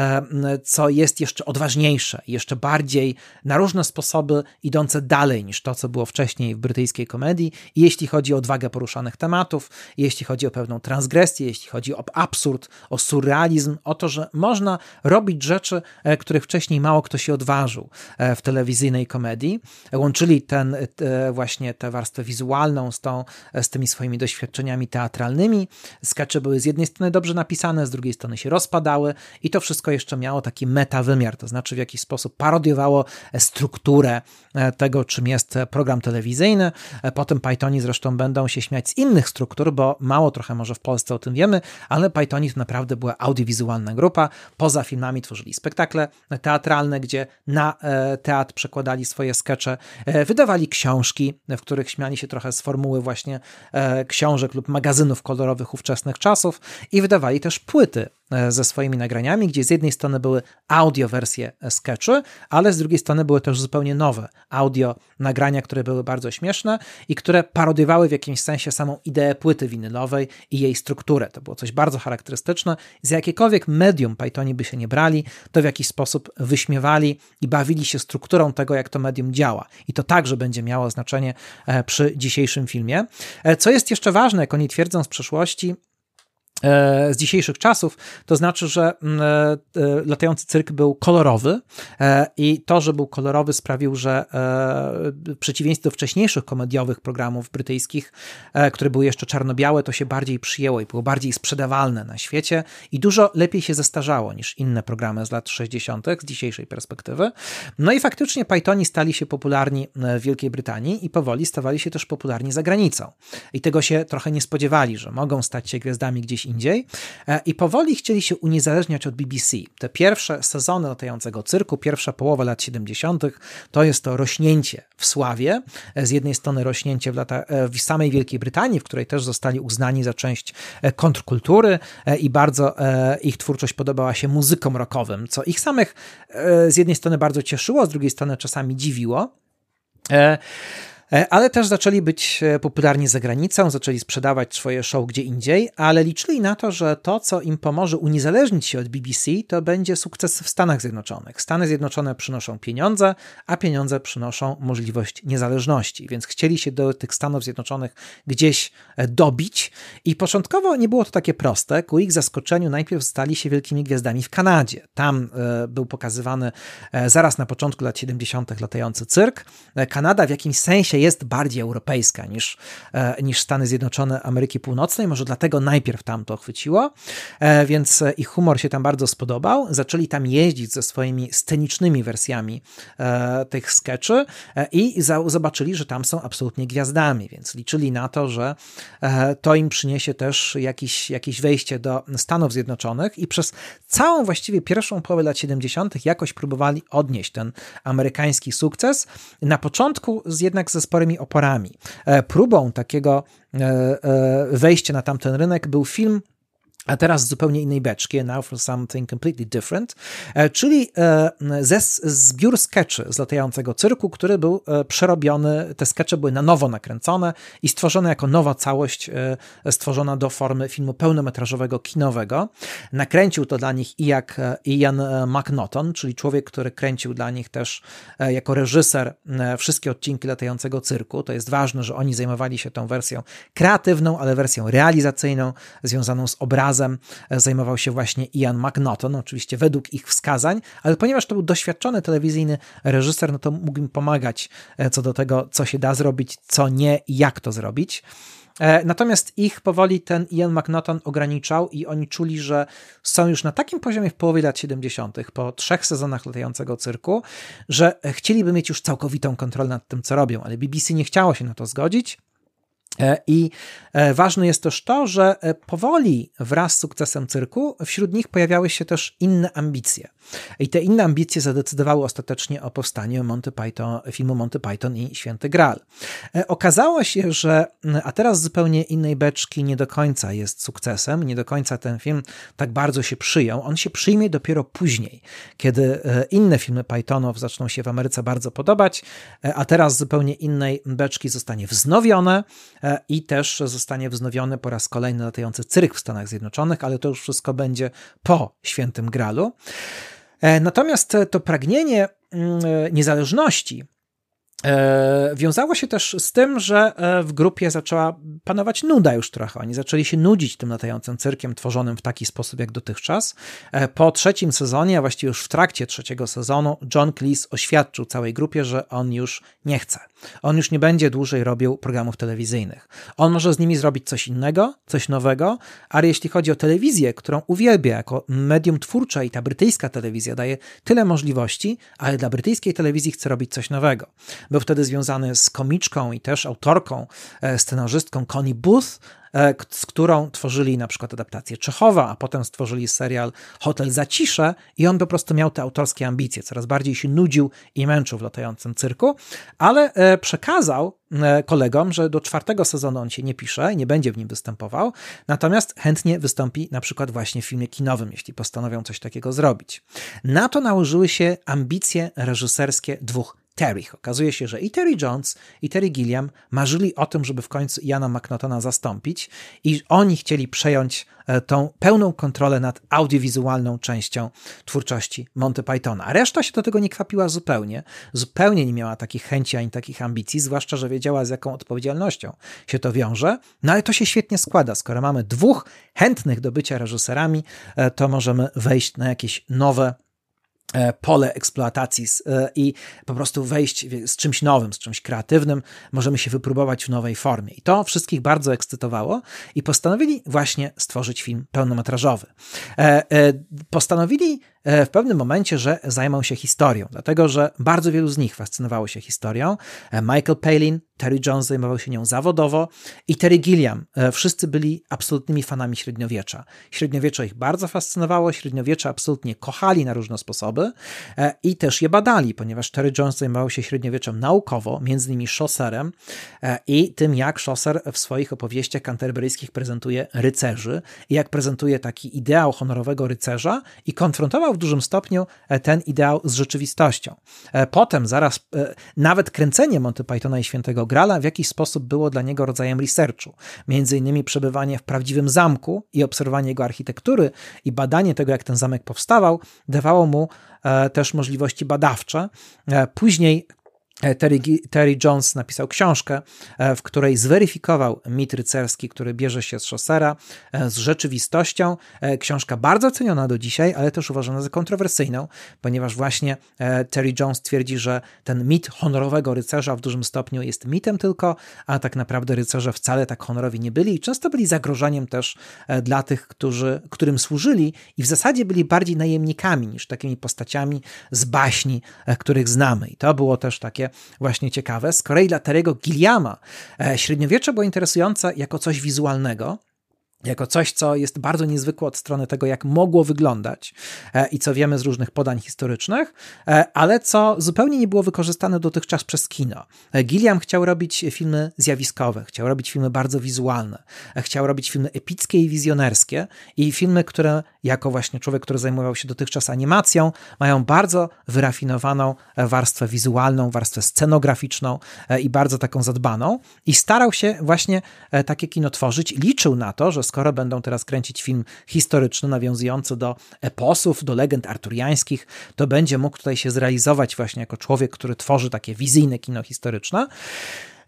S1: co jest jeszcze odważniejsze, jeszcze bardziej na różne sposoby idące dalej niż to, co było wcześniej w brytyjskiej komedii, i jeśli chodzi o odwagę poruszanych tematów, i jeśli chodzi o pewną transgresję, jeśli chodzi o absurd, o surrealizm, o to, że można robić rzeczy, których wcześniej mało kto się odważył w telewizyjnej komedii. Łączyli ten, właśnie tę warstwę wizualną z, tą, z tymi swoimi doświadczeniami teatralnymi. Skecze były z jednej strony dobrze napisane, z drugiej strony się rozpadały i to wszystko jeszcze miało taki metawymiar, to znaczy w jakiś sposób parodiowało strukturę tego, czym jest program telewizyjny. Potem Pythoni zresztą będą się śmiać z innych struktur, bo mało trochę może w Polsce o tym wiemy, ale Pythoni to naprawdę była audiowizualna grupa. Poza filmami tworzyli spektakle teatralne, gdzie na teatr przekładali swoje skecze, wydawali książki, w których śmiali się trochę z formuły właśnie książek lub magazynów kolorowych ówczesnych czasów, i wydawali też płyty ze swoimi nagraniami, gdzie z jednej strony były audio wersje skeczy, ale z drugiej strony były też zupełnie nowe audio nagrania, które były bardzo śmieszne i które parodiowały w jakimś sensie samą ideę płyty winylowej i jej strukturę. To było coś bardzo charakterystyczne. Z jakiekolwiek medium Pythoni by się nie brali, to w jakiś sposób wyśmiewali i bawili się strukturą tego, jak to medium działa. I to także będzie miało znaczenie przy dzisiejszym filmie. Co jest jeszcze ważne, jak oni twierdzą z przeszłości, z dzisiejszych czasów, to znaczy, że Latający Cyrk był kolorowy i to, że był kolorowy, sprawił, że w przeciwieństwie do wcześniejszych komediowych programów brytyjskich, które były jeszcze czarno-białe, to się bardziej przyjęło i było bardziej sprzedawalne na świecie i dużo lepiej się zestarzało niż inne programy z lat sześćdziesiątych z dzisiejszej perspektywy. No i faktycznie Pythoni stali się popularni w Wielkiej Brytanii i powoli stawali się też popularni za granicą. I tego się trochę nie spodziewali, że mogą stać się gwiazdami gdzieś indziej i powoli chcieli się uniezależniać od B B C. Te pierwsze sezony Latającego Cyrku, pierwsza połowa lat siedemdziesiątych, to jest to rośnięcie w sławie. Z jednej strony rośnięcie w, lata, w samej Wielkiej Brytanii, w której też zostali uznani za część kontrkultury i bardzo ich twórczość podobała się muzykom rockowym, co ich samych z jednej strony bardzo cieszyło, z drugiej strony czasami dziwiło. Ale też zaczęli być popularni za granicą, zaczęli sprzedawać swoje show gdzie indziej, ale liczyli na to, że to, co im pomoże uniezależnić się od B B C, to będzie sukces w Stanach Zjednoczonych. Stany Zjednoczone przynoszą pieniądze, a pieniądze przynoszą możliwość niezależności, więc chcieli się do tych Stanów Zjednoczonych gdzieś dobić i początkowo nie było to takie proste. Ku ich zaskoczeniu najpierw stali się wielkimi gwiazdami w Kanadzie. Tam e, był pokazywany e, zaraz na początku lat siedemdziesiątych Latający Cyrk. E, Kanada w jakimś sensie jest bardziej europejska niż, niż Stany Zjednoczone Ameryki Północnej, może dlatego najpierw tam to chwyciło, więc ich humor się tam bardzo spodobał. Zaczęli tam jeździć ze swoimi scenicznymi wersjami tych skeczy i zobaczyli, że tam są absolutnie gwiazdami, więc liczyli na to, że to im przyniesie też jakiś, jakieś wejście do Stanów Zjednoczonych i przez całą właściwie pierwszą połowę lat siedemdziesiątych jakoś próbowali odnieść ten amerykański sukces. Na początku z, jednak ze sporymi oporami. Próbą takiego wejścia na tamten rynek był film, a teraz z zupełnie innej beczki, Now for Something Completely Different, czyli ze zbiór skeczy z Latającego Cyrku, który był przerobiony, te skecze były na nowo nakręcone i stworzone jako nowa całość, stworzona do formy filmu pełnometrażowego, kinowego. Nakręcił to dla nich Ian McNaughton, czyli człowiek, który kręcił dla nich też jako reżyser wszystkie odcinki Latającego Cyrku. To jest ważne, że oni zajmowali się tą wersją kreatywną, ale wersją realizacyjną, związaną z obrazem obrazem zajmował się właśnie Ian McNaughton, oczywiście według ich wskazań, ale ponieważ to był doświadczony telewizyjny reżyser, no to mógł im pomagać co do tego, co się da zrobić, co nie i jak to zrobić. Natomiast ich powoli ten Ian McNaughton ograniczał i oni czuli, że są już na takim poziomie w połowie lat siedemdziesiątych, po trzech sezonach latającego cyrku, że chcieliby mieć już całkowitą kontrolę nad tym, co robią, ale B B C nie chciało się na to zgodzić. I ważne jest też to, że powoli wraz z sukcesem cyrku wśród nich pojawiały się też inne ambicje. I te inne ambicje zadecydowały ostatecznie o powstaniu Monty Python, filmu Monty Python i Święty Graal. Okazało się, że a teraz z zupełnie innej beczki nie do końca jest sukcesem, nie do końca ten film tak bardzo się przyjął. On się przyjmie dopiero później, kiedy inne filmy Pythonów zaczną się w Ameryce bardzo podobać, a teraz z zupełnie innej beczki zostanie wznowione i też zostanie wznowiony po raz kolejny latający cyrk w Stanach Zjednoczonych, ale to już wszystko będzie po Świętym Graalu. Natomiast to pragnienie niezależności wiązało się też z tym, że w grupie zaczęła panować nuda już trochę. Oni zaczęli się nudzić tym latającym cyrkiem tworzonym w taki sposób jak dotychczas. Po trzecim sezonie, a właściwie już w trakcie trzeciego sezonu, John Cleese oświadczył całej grupie, że on już nie chce. On już nie będzie dłużej robił programów telewizyjnych. On może z nimi zrobić coś innego, coś nowego, ale jeśli chodzi o telewizję, którą uwielbia jako medium twórcze i ta brytyjska telewizja daje tyle możliwości, ale dla brytyjskiej telewizji chce robić coś nowego. Był wtedy związany z komiczką i też autorką, scenarzystką Connie Booth, z którą tworzyli na przykład adaptację Czechowa, a potem stworzyli serial Hotel Zacisze i on po prostu miał te autorskie ambicje. Coraz bardziej się nudził i męczył w latającym cyrku, ale przekazał kolegom, że do czwartego sezonu on się nie pisze i nie będzie w nim występował, natomiast chętnie wystąpi na przykład właśnie w filmie kinowym, jeśli postanowią coś takiego zrobić. Na to nałożyły się ambicje reżyserskie dwóch Terrych. Okazuje się, że i Terry Jones, i Terry Gilliam marzyli o tym, żeby w końcu Iana McNaughtona zastąpić i oni chcieli przejąć tą pełną kontrolę nad audiowizualną częścią twórczości Monty Pythona. A reszta się do tego nie kwapiła zupełnie. Zupełnie nie miała takich chęci ani takich ambicji, zwłaszcza, że wiedziała, z jaką odpowiedzialnością się to wiąże. No ale to się świetnie składa. Skoro mamy dwóch chętnych do bycia reżyserami, to możemy wejść na jakieś nowe pole eksploatacji i po prostu wejść z czymś nowym, z czymś kreatywnym, możemy się wypróbować w nowej formie. I to wszystkich bardzo ekscytowało i postanowili właśnie stworzyć film pełnometrażowy. Postanowili w pewnym momencie, że zajmą się historią, dlatego że bardzo wielu z nich fascynowało się historią. Michael Palin, Terry Jones zajmował się nią zawodowo i Terry Gilliam. Wszyscy byli absolutnymi fanami średniowiecza. Średniowiecze ich bardzo fascynowało, średniowiecze absolutnie kochali na różne sposoby i też je badali, ponieważ Terry Jones zajmował się średniowieczem naukowo, między innymi Chaucerem i tym, jak Chaucer w swoich opowieściach canterburyjskich prezentuje rycerzy i jak prezentuje taki ideał honorowego rycerza i konfrontował w dużym stopniu ten ideał z rzeczywistością. Potem zaraz nawet kręcenie Monty Pythona i Świętego Graala w jakiś sposób było dla niego rodzajem researchu. Między innymi przebywanie w prawdziwym zamku i obserwowanie jego architektury i badanie tego, jak ten zamek powstawał, dawało mu też możliwości badawcze. Później Terry, Terry Jones napisał książkę, w której zweryfikował mit rycerski, który bierze się z Chaucera, z rzeczywistością. Książka bardzo ceniona do dzisiaj, ale też uważana za kontrowersyjną, ponieważ właśnie Terry Jones twierdzi, że ten mit honorowego rycerza w dużym stopniu jest mitem tylko, a tak naprawdę rycerze wcale tak honorowi nie byli i często byli zagrożeniem też dla tych, którzy, którym służyli i w zasadzie byli bardziej najemnikami niż takimi postaciami z baśni, których znamy. I to było też takie właśnie ciekawe. Z kolei dla Terry'ego Gilliama średniowiecze było interesujące jako coś wizualnego, jako coś, co jest bardzo niezwykłe od strony tego, jak mogło wyglądać i co wiemy z różnych podań historycznych, ale co zupełnie nie było wykorzystane dotychczas przez kino. Gilliam chciał robić filmy zjawiskowe, chciał robić filmy bardzo wizualne, chciał robić filmy epickie i wizjonerskie i filmy, które jako właśnie człowiek, który zajmował się dotychczas animacją, mają bardzo wyrafinowaną warstwę wizualną, warstwę scenograficzną i bardzo taką zadbaną i starał się właśnie takie kino tworzyć. Liczył na to, że skoro będą teraz kręcić film historyczny nawiązujący do eposów, do legend arturiańskich, to będzie mógł tutaj się zrealizować właśnie jako człowiek, który tworzy takie wizyjne kino historyczne.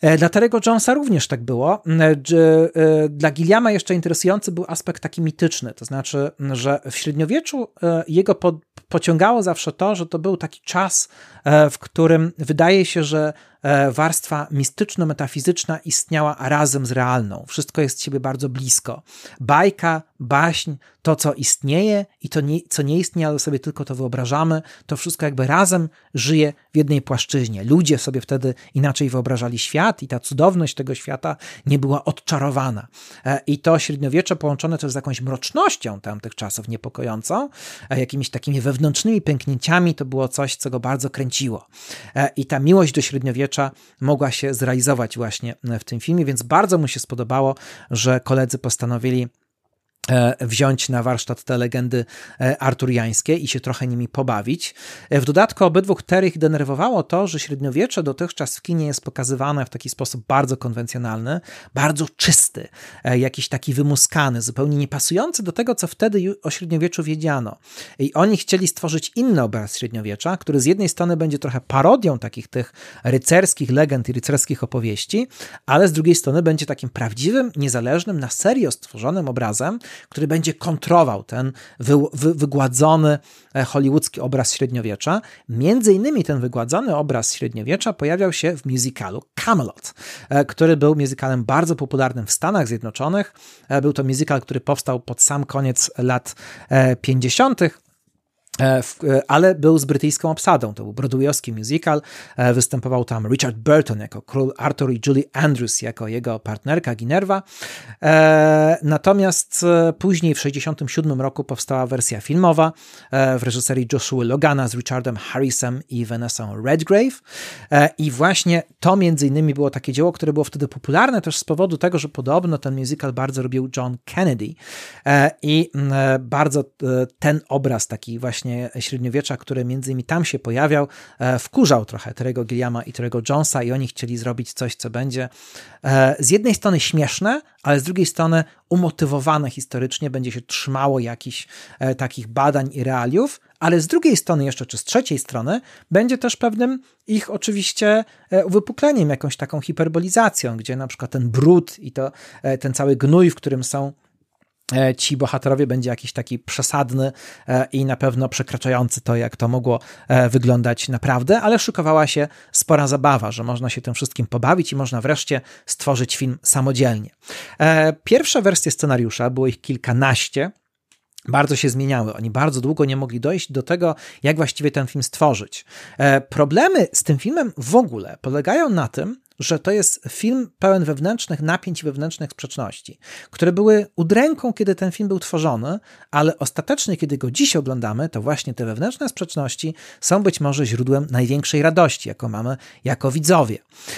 S1: Dla Terry'ego Jonesa również tak było. Dla Gilliama jeszcze interesujący był aspekt taki mityczny, to znaczy, że w średniowieczu jego po, pociągało zawsze to, że to był taki czas, w którym wydaje się, że warstwa mistyczno-metafizyczna istniała razem z realną. Wszystko jest siebie bardzo blisko. Bajka, baśń, to co istnieje i to, nie, co nie istnieje, ale sobie tylko to wyobrażamy, to wszystko jakby razem żyje w jednej płaszczyźnie. Ludzie sobie wtedy inaczej wyobrażali świat i ta cudowność tego świata nie była odczarowana. I to średniowiecze połączone też z jakąś mrocznością tamtych czasów niepokojącą, jakimiś takimi wewnętrznymi pęknięciami, to było coś, co go bardzo kręciło. I ta miłość do średniowiecza mogła się zrealizować właśnie w tym filmie, więc bardzo mu się spodobało, że koledzy postanowili wziąć na warsztat te legendy arturiańskie i się trochę nimi pobawić. W dodatku obydwu Terrych denerwowało to, że średniowiecze dotychczas w kinie jest pokazywane w taki sposób bardzo konwencjonalny, bardzo czysty, jakiś taki wymuskany, zupełnie niepasujący do tego, co wtedy o średniowieczu wiedziano. I oni chcieli stworzyć inny obraz średniowiecza, który z jednej strony będzie trochę parodią takich tych rycerskich legend i rycerskich opowieści, ale z drugiej strony będzie takim prawdziwym, niezależnym, na serio stworzonym obrazem, który będzie kontrował ten wy, wy, wygładzony hollywoodzki obraz średniowiecza. Między innymi ten wygładzony obraz średniowiecza pojawiał się w musicalu Camelot, który był musicalem bardzo popularnym w Stanach Zjednoczonych. Był to musical, który powstał pod sam koniec lat pięćdziesiątych. Ale był z brytyjską obsadą. To był broadwayowski musical. Występował tam Richard Burton jako król Arthur i Julie Andrews jako jego partnerka Ginerva. Natomiast później w sześćdziesiątym siódmym roku powstała wersja filmowa w reżyserii Joshua Logana z Richardem Harrisem i Vanessą Redgrave. I właśnie to między innymi było takie dzieło, które było wtedy popularne też z powodu tego, że podobno ten musical bardzo lubił John Kennedy i bardzo ten obraz taki właśnie średniowiecza, który między innymi tam się pojawiał, wkurzał trochę Terry'ego Gilliama i Terry'ego Jonesa i oni chcieli zrobić coś, co będzie z jednej strony śmieszne, ale z drugiej strony umotywowane historycznie, będzie się trzymało jakichś takich badań i realiów, ale z drugiej strony jeszcze, czy z trzeciej strony, będzie też pewnym ich oczywiście uwypukleniem, jakąś taką hiperbolizacją, gdzie na przykład ten brud i to ten cały gnój, w którym są ci bohaterowie, będzie jakiś taki przesadny i na pewno przekraczający to, jak to mogło wyglądać naprawdę, ale szykowała się spora zabawa, że można się tym wszystkim pobawić i można wreszcie stworzyć film samodzielnie. Pierwsze wersje scenariusza, było ich kilkanaście, bardzo się zmieniały. Oni bardzo długo nie mogli dojść do tego, jak właściwie ten film stworzyć. Problemy z tym filmem w ogóle polegają na tym, że to jest film pełen wewnętrznych napięć i wewnętrznych sprzeczności, które były udręką, kiedy ten film był tworzony, ale ostatecznie, kiedy go dziś oglądamy, to właśnie te wewnętrzne sprzeczności są być może źródłem największej radości, jaką mamy jako widzowie.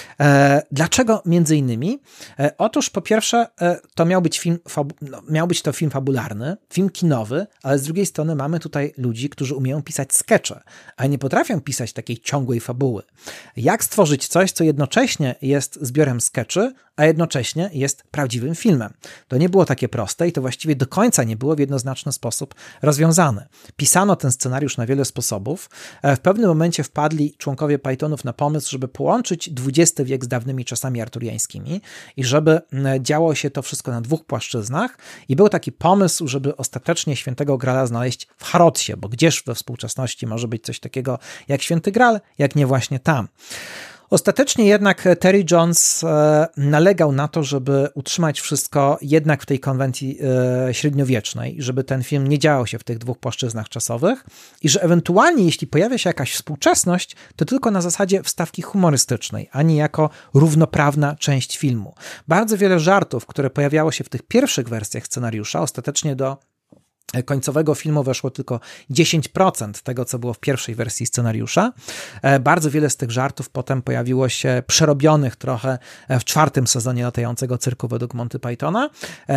S1: E, dlaczego między innymi? E, otóż po pierwsze, e, to miał być film, fabu- no, miał być to film fabularny, film kinowy, ale z drugiej strony mamy tutaj ludzi, którzy umieją pisać skecze, a nie potrafią pisać takiej ciągłej fabuły. Jak stworzyć coś, co jednocześnie jest zbiorem skeczy, a jednocześnie jest prawdziwym filmem. To nie było takie proste i to właściwie do końca nie było w jednoznaczny sposób rozwiązane. Pisano ten scenariusz na wiele sposobów. W pewnym momencie wpadli członkowie Pythonów na pomysł, żeby połączyć dwudziesty wiek z dawnymi czasami arturiańskimi i żeby działo się to wszystko na dwóch płaszczyznach i był taki pomysł, żeby ostatecznie Świętego Grala znaleźć w Harrodsie, bo gdzież we współczesności może być coś takiego jak Święty Gral, jak nie właśnie tam. Ostatecznie jednak Terry Jones nalegał na to, żeby utrzymać wszystko jednak w tej konwencji średniowiecznej, żeby ten film nie działał się w tych dwóch płaszczyznach czasowych i że ewentualnie jeśli pojawia się jakaś współczesność, to tylko na zasadzie wstawki humorystycznej, a nie jako równoprawna część filmu. Bardzo wiele żartów, które pojawiało się w tych pierwszych wersjach scenariusza, ostatecznie do końcowego filmu weszło tylko dziesięć procent tego, co było w pierwszej wersji scenariusza. Bardzo wiele z tych żartów potem pojawiło się przerobionych trochę w czwartym sezonie latającego cyrku według Monty Pythona,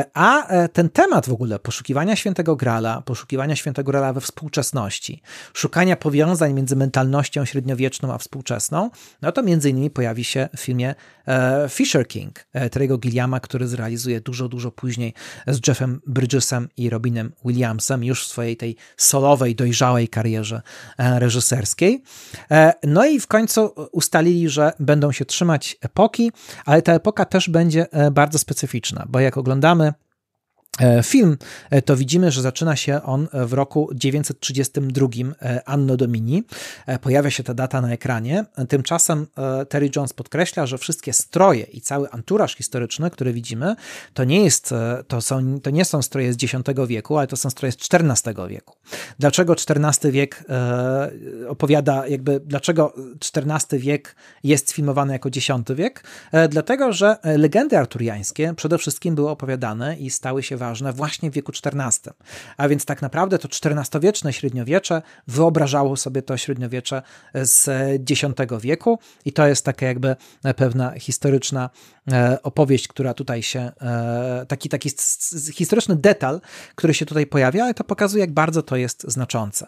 S1: a ten temat w ogóle poszukiwania Świętego Grala, poszukiwania Świętego Grala we współczesności, szukania powiązań między mentalnością średniowieczną a współczesną, no to między innymi pojawi się w filmie Fisher King, Terry'ego Gilliama, który zrealizuje dużo, dużo później z Jeffem Bridgesem i Robinem Williamsem już w swojej tej solowej, dojrzałej karierze reżyserskiej. No i w końcu ustalili, że będą się trzymać epoki, ale ta epoka też będzie bardzo specyficzna, bo jak oglądamy film, to widzimy, że zaczyna się on w roku dziewięćset trzydziestym drugim Anno Domini. Pojawia się ta data na ekranie. Tymczasem Terry Jones podkreśla, że wszystkie stroje i cały anturaż historyczny, który widzimy, to nie jest, to są, to nie są stroje z dziesiątego wieku, ale to są stroje z czternastego wieku. Dlaczego czternasty wiek opowiada, jakby, dlaczego czternasty wiek jest filmowany jako dziesiąty wiek? Dlatego, że legendy arturiańskie przede wszystkim były opowiadane i stały się ważne właśnie w wieku czternastym. A więc tak naprawdę to czternastowieczne średniowiecze wyobrażało sobie to średniowiecze z dziesiątego wieku i to jest taka jakby pewna historyczna opowieść, która tutaj się, taki, taki historyczny detal, który się tutaj pojawia, ale to pokazuje, jak bardzo to jest znaczące.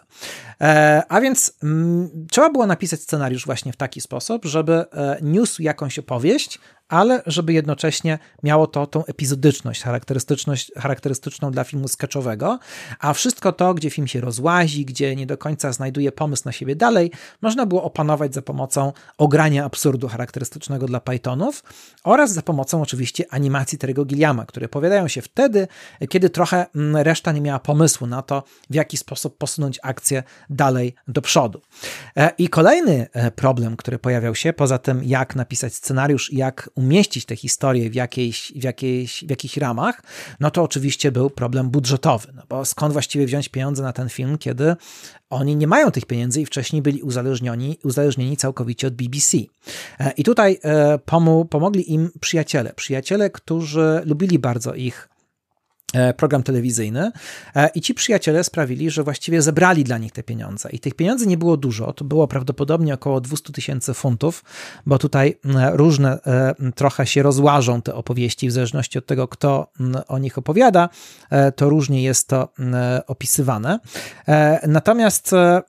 S1: A więc m, trzeba było napisać scenariusz właśnie w taki sposób, żeby niósł jakąś opowieść, ale żeby jednocześnie miało to tą epizodyczność, charakterystyczność, charakterystyczną dla filmu sketchowego, a wszystko to, gdzie film się rozłazi, gdzie nie do końca znajduje pomysł na siebie dalej, można było opanować za pomocą ogrania absurdu charakterystycznego dla Pythonów oraz za pomocą oczywiście animacji Terry'ego Gilliama, które pojawiają się wtedy, kiedy trochę reszta nie miała pomysłu na to, w jaki sposób posunąć akcję dalej do przodu. I kolejny problem, który pojawiał się, poza tym jak napisać scenariusz i jak umieścić tę historię w, jakiejś, w, jakiejś, w jakichś ramach, no to oczywiście był problem budżetowy, no bo skąd właściwie wziąć pieniądze na ten film, kiedy oni nie mają tych pieniędzy i wcześniej byli uzależnieni, uzależnieni całkowicie od B B C. I tutaj pomu, pomogli im przyjaciele, przyjaciele, którzy lubili bardzo ich program telewizyjny i ci przyjaciele sprawili, że właściwie zebrali dla nich te pieniądze. I tych pieniędzy nie było dużo, to było prawdopodobnie około dwieście tysięcy funtów, bo tutaj różne trochę się rozłażą te opowieści w zależności od tego, kto o nich opowiada, to różnie jest to opisywane. Natomiast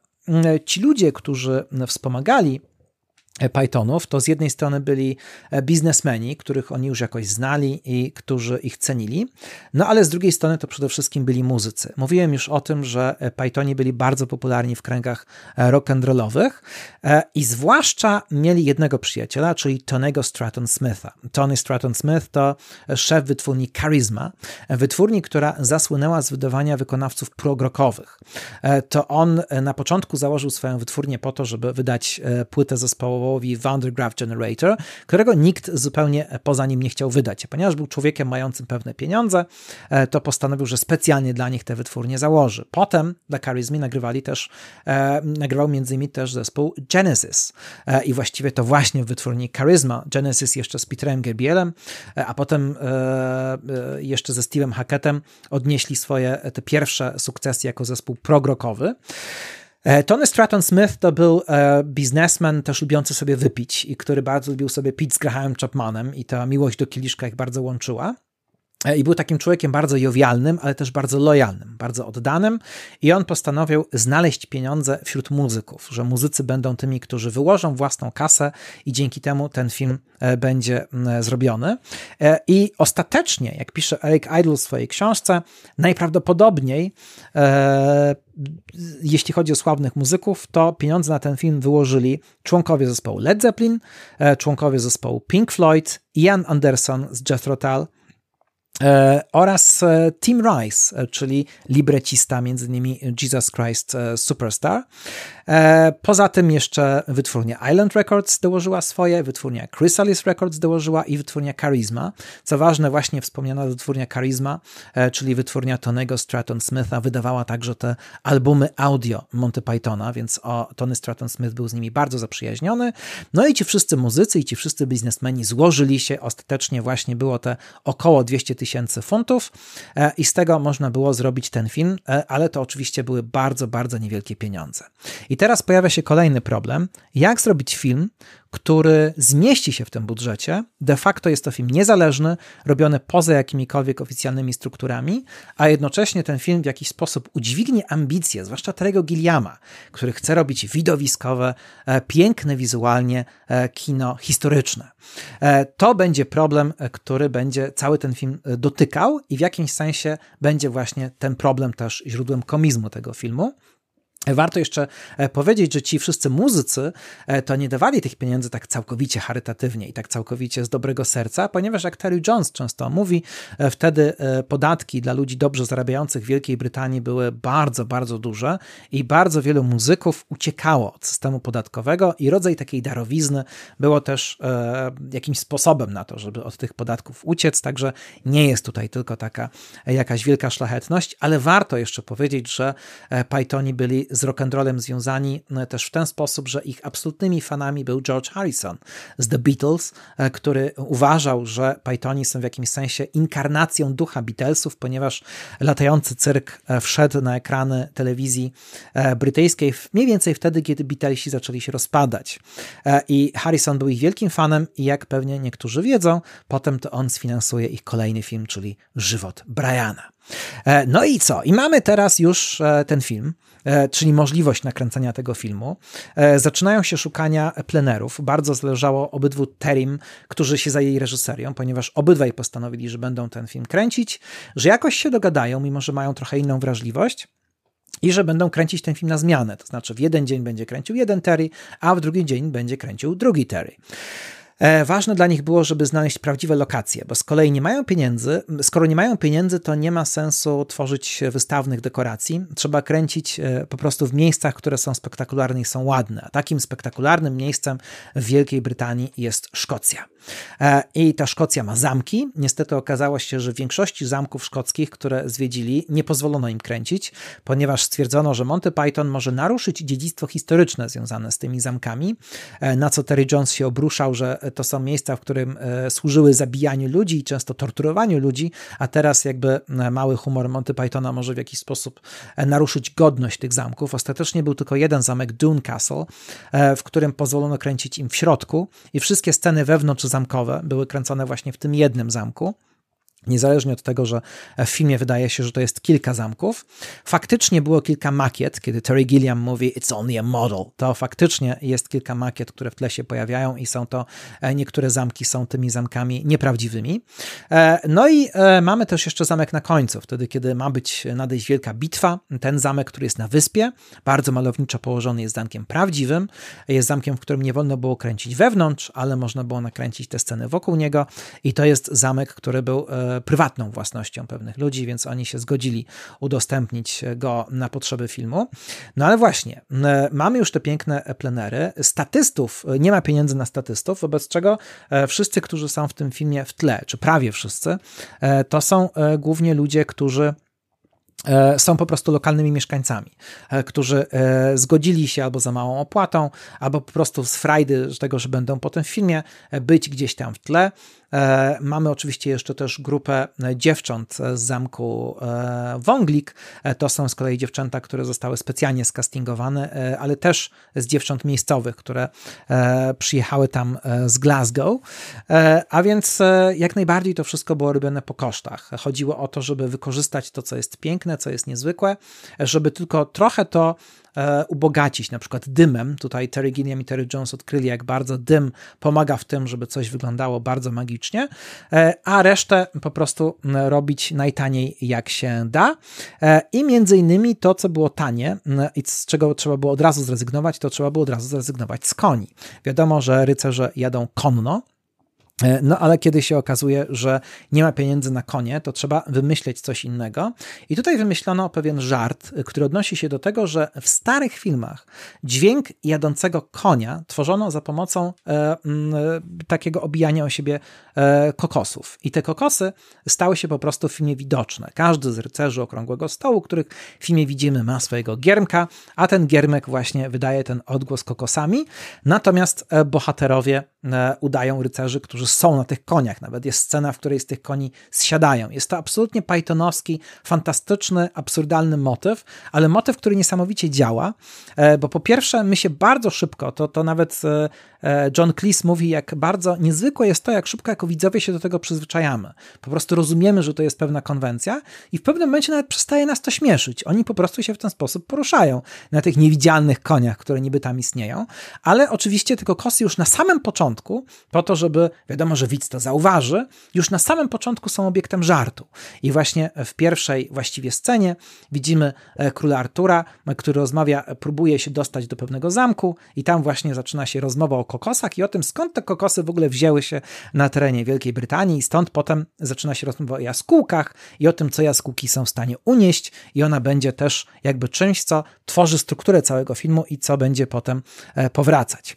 S1: ci ludzie, którzy wspomagali Pythonów, to z jednej strony byli biznesmeni, których oni już jakoś znali i którzy ich cenili, no ale z drugiej strony to przede wszystkim byli muzycy. Mówiłem już o tym, że Pythoni byli bardzo popularni w kręgach rock'n'rollowych i zwłaszcza mieli jednego przyjaciela, czyli Tonego Stratton Smitha. Tony Stratton Smith to szef wytwórni Charisma, wytwórni, która zasłynęła z wydawania wykonawców prog-rockowych. To on na początku założył swoją wytwórnię po to, żeby wydać płytę zespołową Van der Graaf Generator, którego nikt zupełnie poza nim nie chciał wydać. Ponieważ był człowiekiem mającym pewne pieniądze, to postanowił, że specjalnie dla nich te wytwórnie założy. Potem dla Charismy nagrywali też, e, nagrywał między innymi też zespół Genesis. E, I właściwie to właśnie w wytwórni Charisma, Genesis jeszcze z Peterem Gabrielem, e, a potem e, e, jeszcze ze Steve'em Hacketem odnieśli swoje te pierwsze sukcesy jako zespół prog-rockowy. Tony Stratton Smith to był e, biznesmen też lubiący sobie wypić i który bardzo lubił sobie pić z Grahamem Chapmanem i ta miłość do kieliszka ich bardzo łączyła. I był takim człowiekiem bardzo jowialnym, ale też bardzo lojalnym, bardzo oddanym i on postanowił znaleźć pieniądze wśród muzyków, że muzycy będą tymi, którzy wyłożą własną kasę i dzięki temu ten film będzie zrobiony. I ostatecznie, jak pisze Eric Idle w swojej książce, najprawdopodobniej e, jeśli chodzi o sławnych muzyków, to pieniądze na ten film wyłożyli członkowie zespołu Led Zeppelin, członkowie zespołu Pink Floyd, Ian Anderson z Jethro Tull, E, oraz e, Tim Rice, czyli librecista między innymi Jesus Christ e, Superstar. E, poza tym jeszcze wytwórnia Island Records dołożyła swoje, wytwórnia Chrysalis Records dołożyła i wytwórnia Charisma. Co ważne, właśnie wspomniana wytwórnia Charisma, e, czyli wytwórnia Tonego Stratton Smitha, wydawała także te albumy audio Monty Pythona, więc o, Tony Stratton Smith był z nimi bardzo zaprzyjaźniony. No i ci wszyscy muzycy i ci wszyscy biznesmeni złożyli się, ostatecznie właśnie było te około dwieście tysięcy funtów i z tego można było zrobić ten film, ale to oczywiście były bardzo, bardzo niewielkie pieniądze. I teraz pojawia się kolejny problem, jak zrobić film, który zmieści się w tym budżecie. De facto jest to film niezależny, robiony poza jakimikolwiek oficjalnymi strukturami, a jednocześnie ten film w jakiś sposób udźwignie ambicje, zwłaszcza Terry'ego Gilliama, który chce robić widowiskowe, piękne wizualnie kino historyczne. To będzie problem, który będzie cały ten film dotykał i w jakimś sensie będzie właśnie ten problem też źródłem komizmu tego filmu. Warto jeszcze powiedzieć, że ci wszyscy muzycy to nie dawali tych pieniędzy tak całkowicie charytatywnie i tak całkowicie z dobrego serca, ponieważ jak Terry Jones często mówi, wtedy podatki dla ludzi dobrze zarabiających w Wielkiej Brytanii były bardzo, bardzo duże i bardzo wielu muzyków uciekało od systemu podatkowego i rodzaj takiej darowizny było też jakimś sposobem na to, żeby od tych podatków uciec, także nie jest tutaj tylko taka jakaś wielka szlachetność, ale warto jeszcze powiedzieć, że Pythoni byli z rock'n'rollem związani też w ten sposób, że ich absolutnymi fanami był George Harrison z The Beatles, który uważał, że Pythoni są w jakimś sensie inkarnacją ducha Beatlesów, ponieważ latający cyrk wszedł na ekrany telewizji brytyjskiej mniej więcej wtedy, kiedy Beatlesi zaczęli się rozpadać. I Harrison był ich wielkim fanem i jak pewnie niektórzy wiedzą, potem to on sfinansuje ich kolejny film, czyli Żywot Briana. No i co? I mamy teraz już ten film, czyli możliwość nakręcenia tego filmu. Zaczynają się szukania plenerów. Bardzo zależało obydwu Terrym, którzy się zajęli reżyserią, ponieważ obydwaj postanowili, że będą ten film kręcić, że jakoś się dogadają, mimo że mają trochę inną wrażliwość. I że będą kręcić ten film na zmianę. To znaczy w jeden dzień będzie kręcił jeden Terry, a w drugi dzień będzie kręcił drugi Terry. Ważne dla nich było, żeby znaleźć prawdziwe lokacje, bo z kolei nie mają pieniędzy, skoro nie mają pieniędzy, to nie ma sensu tworzyć wystawnych dekoracji. Trzeba kręcić po prostu w miejscach, które są spektakularne i są ładne. A takim spektakularnym miejscem w Wielkiej Brytanii jest Szkocja. I ta Szkocja ma zamki. Niestety okazało się, że w większości zamków szkockich, które zwiedzili, nie pozwolono im kręcić, ponieważ stwierdzono, że Monty Python może naruszyć dziedzictwo historyczne związane z tymi zamkami, na co Terry Jones się obruszał, że to są miejsca, w którym służyły zabijaniu ludzi i często torturowaniu ludzi, a teraz jakby mały humor Monty Pythona może w jakiś sposób naruszyć godność tych zamków. Ostatecznie był tylko jeden zamek, Doune Castle, w którym pozwolono kręcić im w środku i wszystkie sceny wewnątrzzamkowe były kręcone właśnie w tym jednym zamku. Niezależnie od tego, że w filmie wydaje się, że to jest kilka zamków. Faktycznie było kilka makiet, kiedy Terry Gilliam mówi it's only a model. To faktycznie jest kilka makiet, które w tle się pojawiają i są to, niektóre zamki są tymi zamkami nieprawdziwymi. No i mamy też jeszcze zamek na końcu, wtedy kiedy ma być nadejść wielka bitwa. Ten zamek, który jest na wyspie, bardzo malowniczo położony, jest zamkiem prawdziwym. Jest zamkiem, w którym nie wolno było kręcić wewnątrz, ale można było nakręcić te sceny wokół niego i to jest zamek, który był prywatną własnością pewnych ludzi, więc oni się zgodzili udostępnić go na potrzeby filmu. No ale właśnie, mamy już te piękne plenery. Statystów, nie ma pieniędzy na statystów, wobec czego wszyscy, którzy są w tym filmie w tle, czy prawie wszyscy, to są głównie ludzie, którzy są po prostu lokalnymi mieszkańcami, którzy zgodzili się albo za małą opłatą, albo po prostu z frajdy tego, że będą po tym filmie być gdzieś tam w tle. Mamy oczywiście jeszcze też grupę dziewcząt z zamku Wąglik. To są z kolei dziewczęta, które zostały specjalnie skastingowane, ale też z dziewcząt miejscowych, które przyjechały tam z Glasgow. A więc jak najbardziej to wszystko było robione po kosztach. Chodziło o to, żeby wykorzystać to, co jest piękne, co jest niezwykłe, żeby tylko trochę to ubogacić, na przykład dymem. Tutaj Terry Gilliam i Terry Jones odkryli, jak bardzo dym pomaga w tym, żeby coś wyglądało bardzo magicznie, a resztę po prostu robić najtaniej jak się da. I między innymi to, co było tanie i z czego trzeba było od razu zrezygnować, to trzeba było od razu zrezygnować z koni. Wiadomo, że rycerze jadą konno, no ale kiedy się okazuje, że nie ma pieniędzy na konie, to trzeba wymyśleć coś innego. I tutaj wymyślono pewien żart, który odnosi się do tego, że w starych filmach dźwięk jadącego konia tworzono za pomocą e, e, takiego obijania o siebie e, kokosów. I te kokosy stały się po prostu w filmie widoczne. Każdy z rycerzy Okrągłego Stołu, których w filmie widzimy, ma swojego giermka, a ten giermek właśnie wydaje ten odgłos kokosami. Natomiast e, bohaterowie e, udają rycerzy, którzy
S2: są na tych koniach. Nawet jest scena, w której z tych koni zsiadają. Jest to absolutnie pythonowski, fantastyczny, absurdalny motyw, ale motyw, który niesamowicie działa, bo po pierwsze my się bardzo szybko, to, to nawet John Cleese mówi, jak bardzo niezwykłe jest to, jak szybko jako widzowie się do tego przyzwyczajamy. Po prostu rozumiemy, że to jest pewna konwencja i w pewnym momencie nawet przestaje nas to śmieszyć. Oni po prostu się w ten sposób poruszają na tych niewidzialnych koniach, które niby tam istnieją, ale oczywiście te kokosy już na samym początku, po to, żeby, wiadomo, że widz to zauważy, już na samym początku są obiektem żartu. I właśnie w pierwszej właściwie scenie widzimy króla Artura, który rozmawia, próbuje się dostać do pewnego zamku i tam właśnie zaczyna się rozmowa o kokosach i o tym, skąd te kokosy w ogóle wzięły się na terenie Wielkiej Brytanii i stąd potem zaczyna się rozmowa o jaskółkach i o tym, co jaskółki są w stanie unieść i ona będzie też jakby czymś, co tworzy strukturę całego filmu i co będzie potem powracać.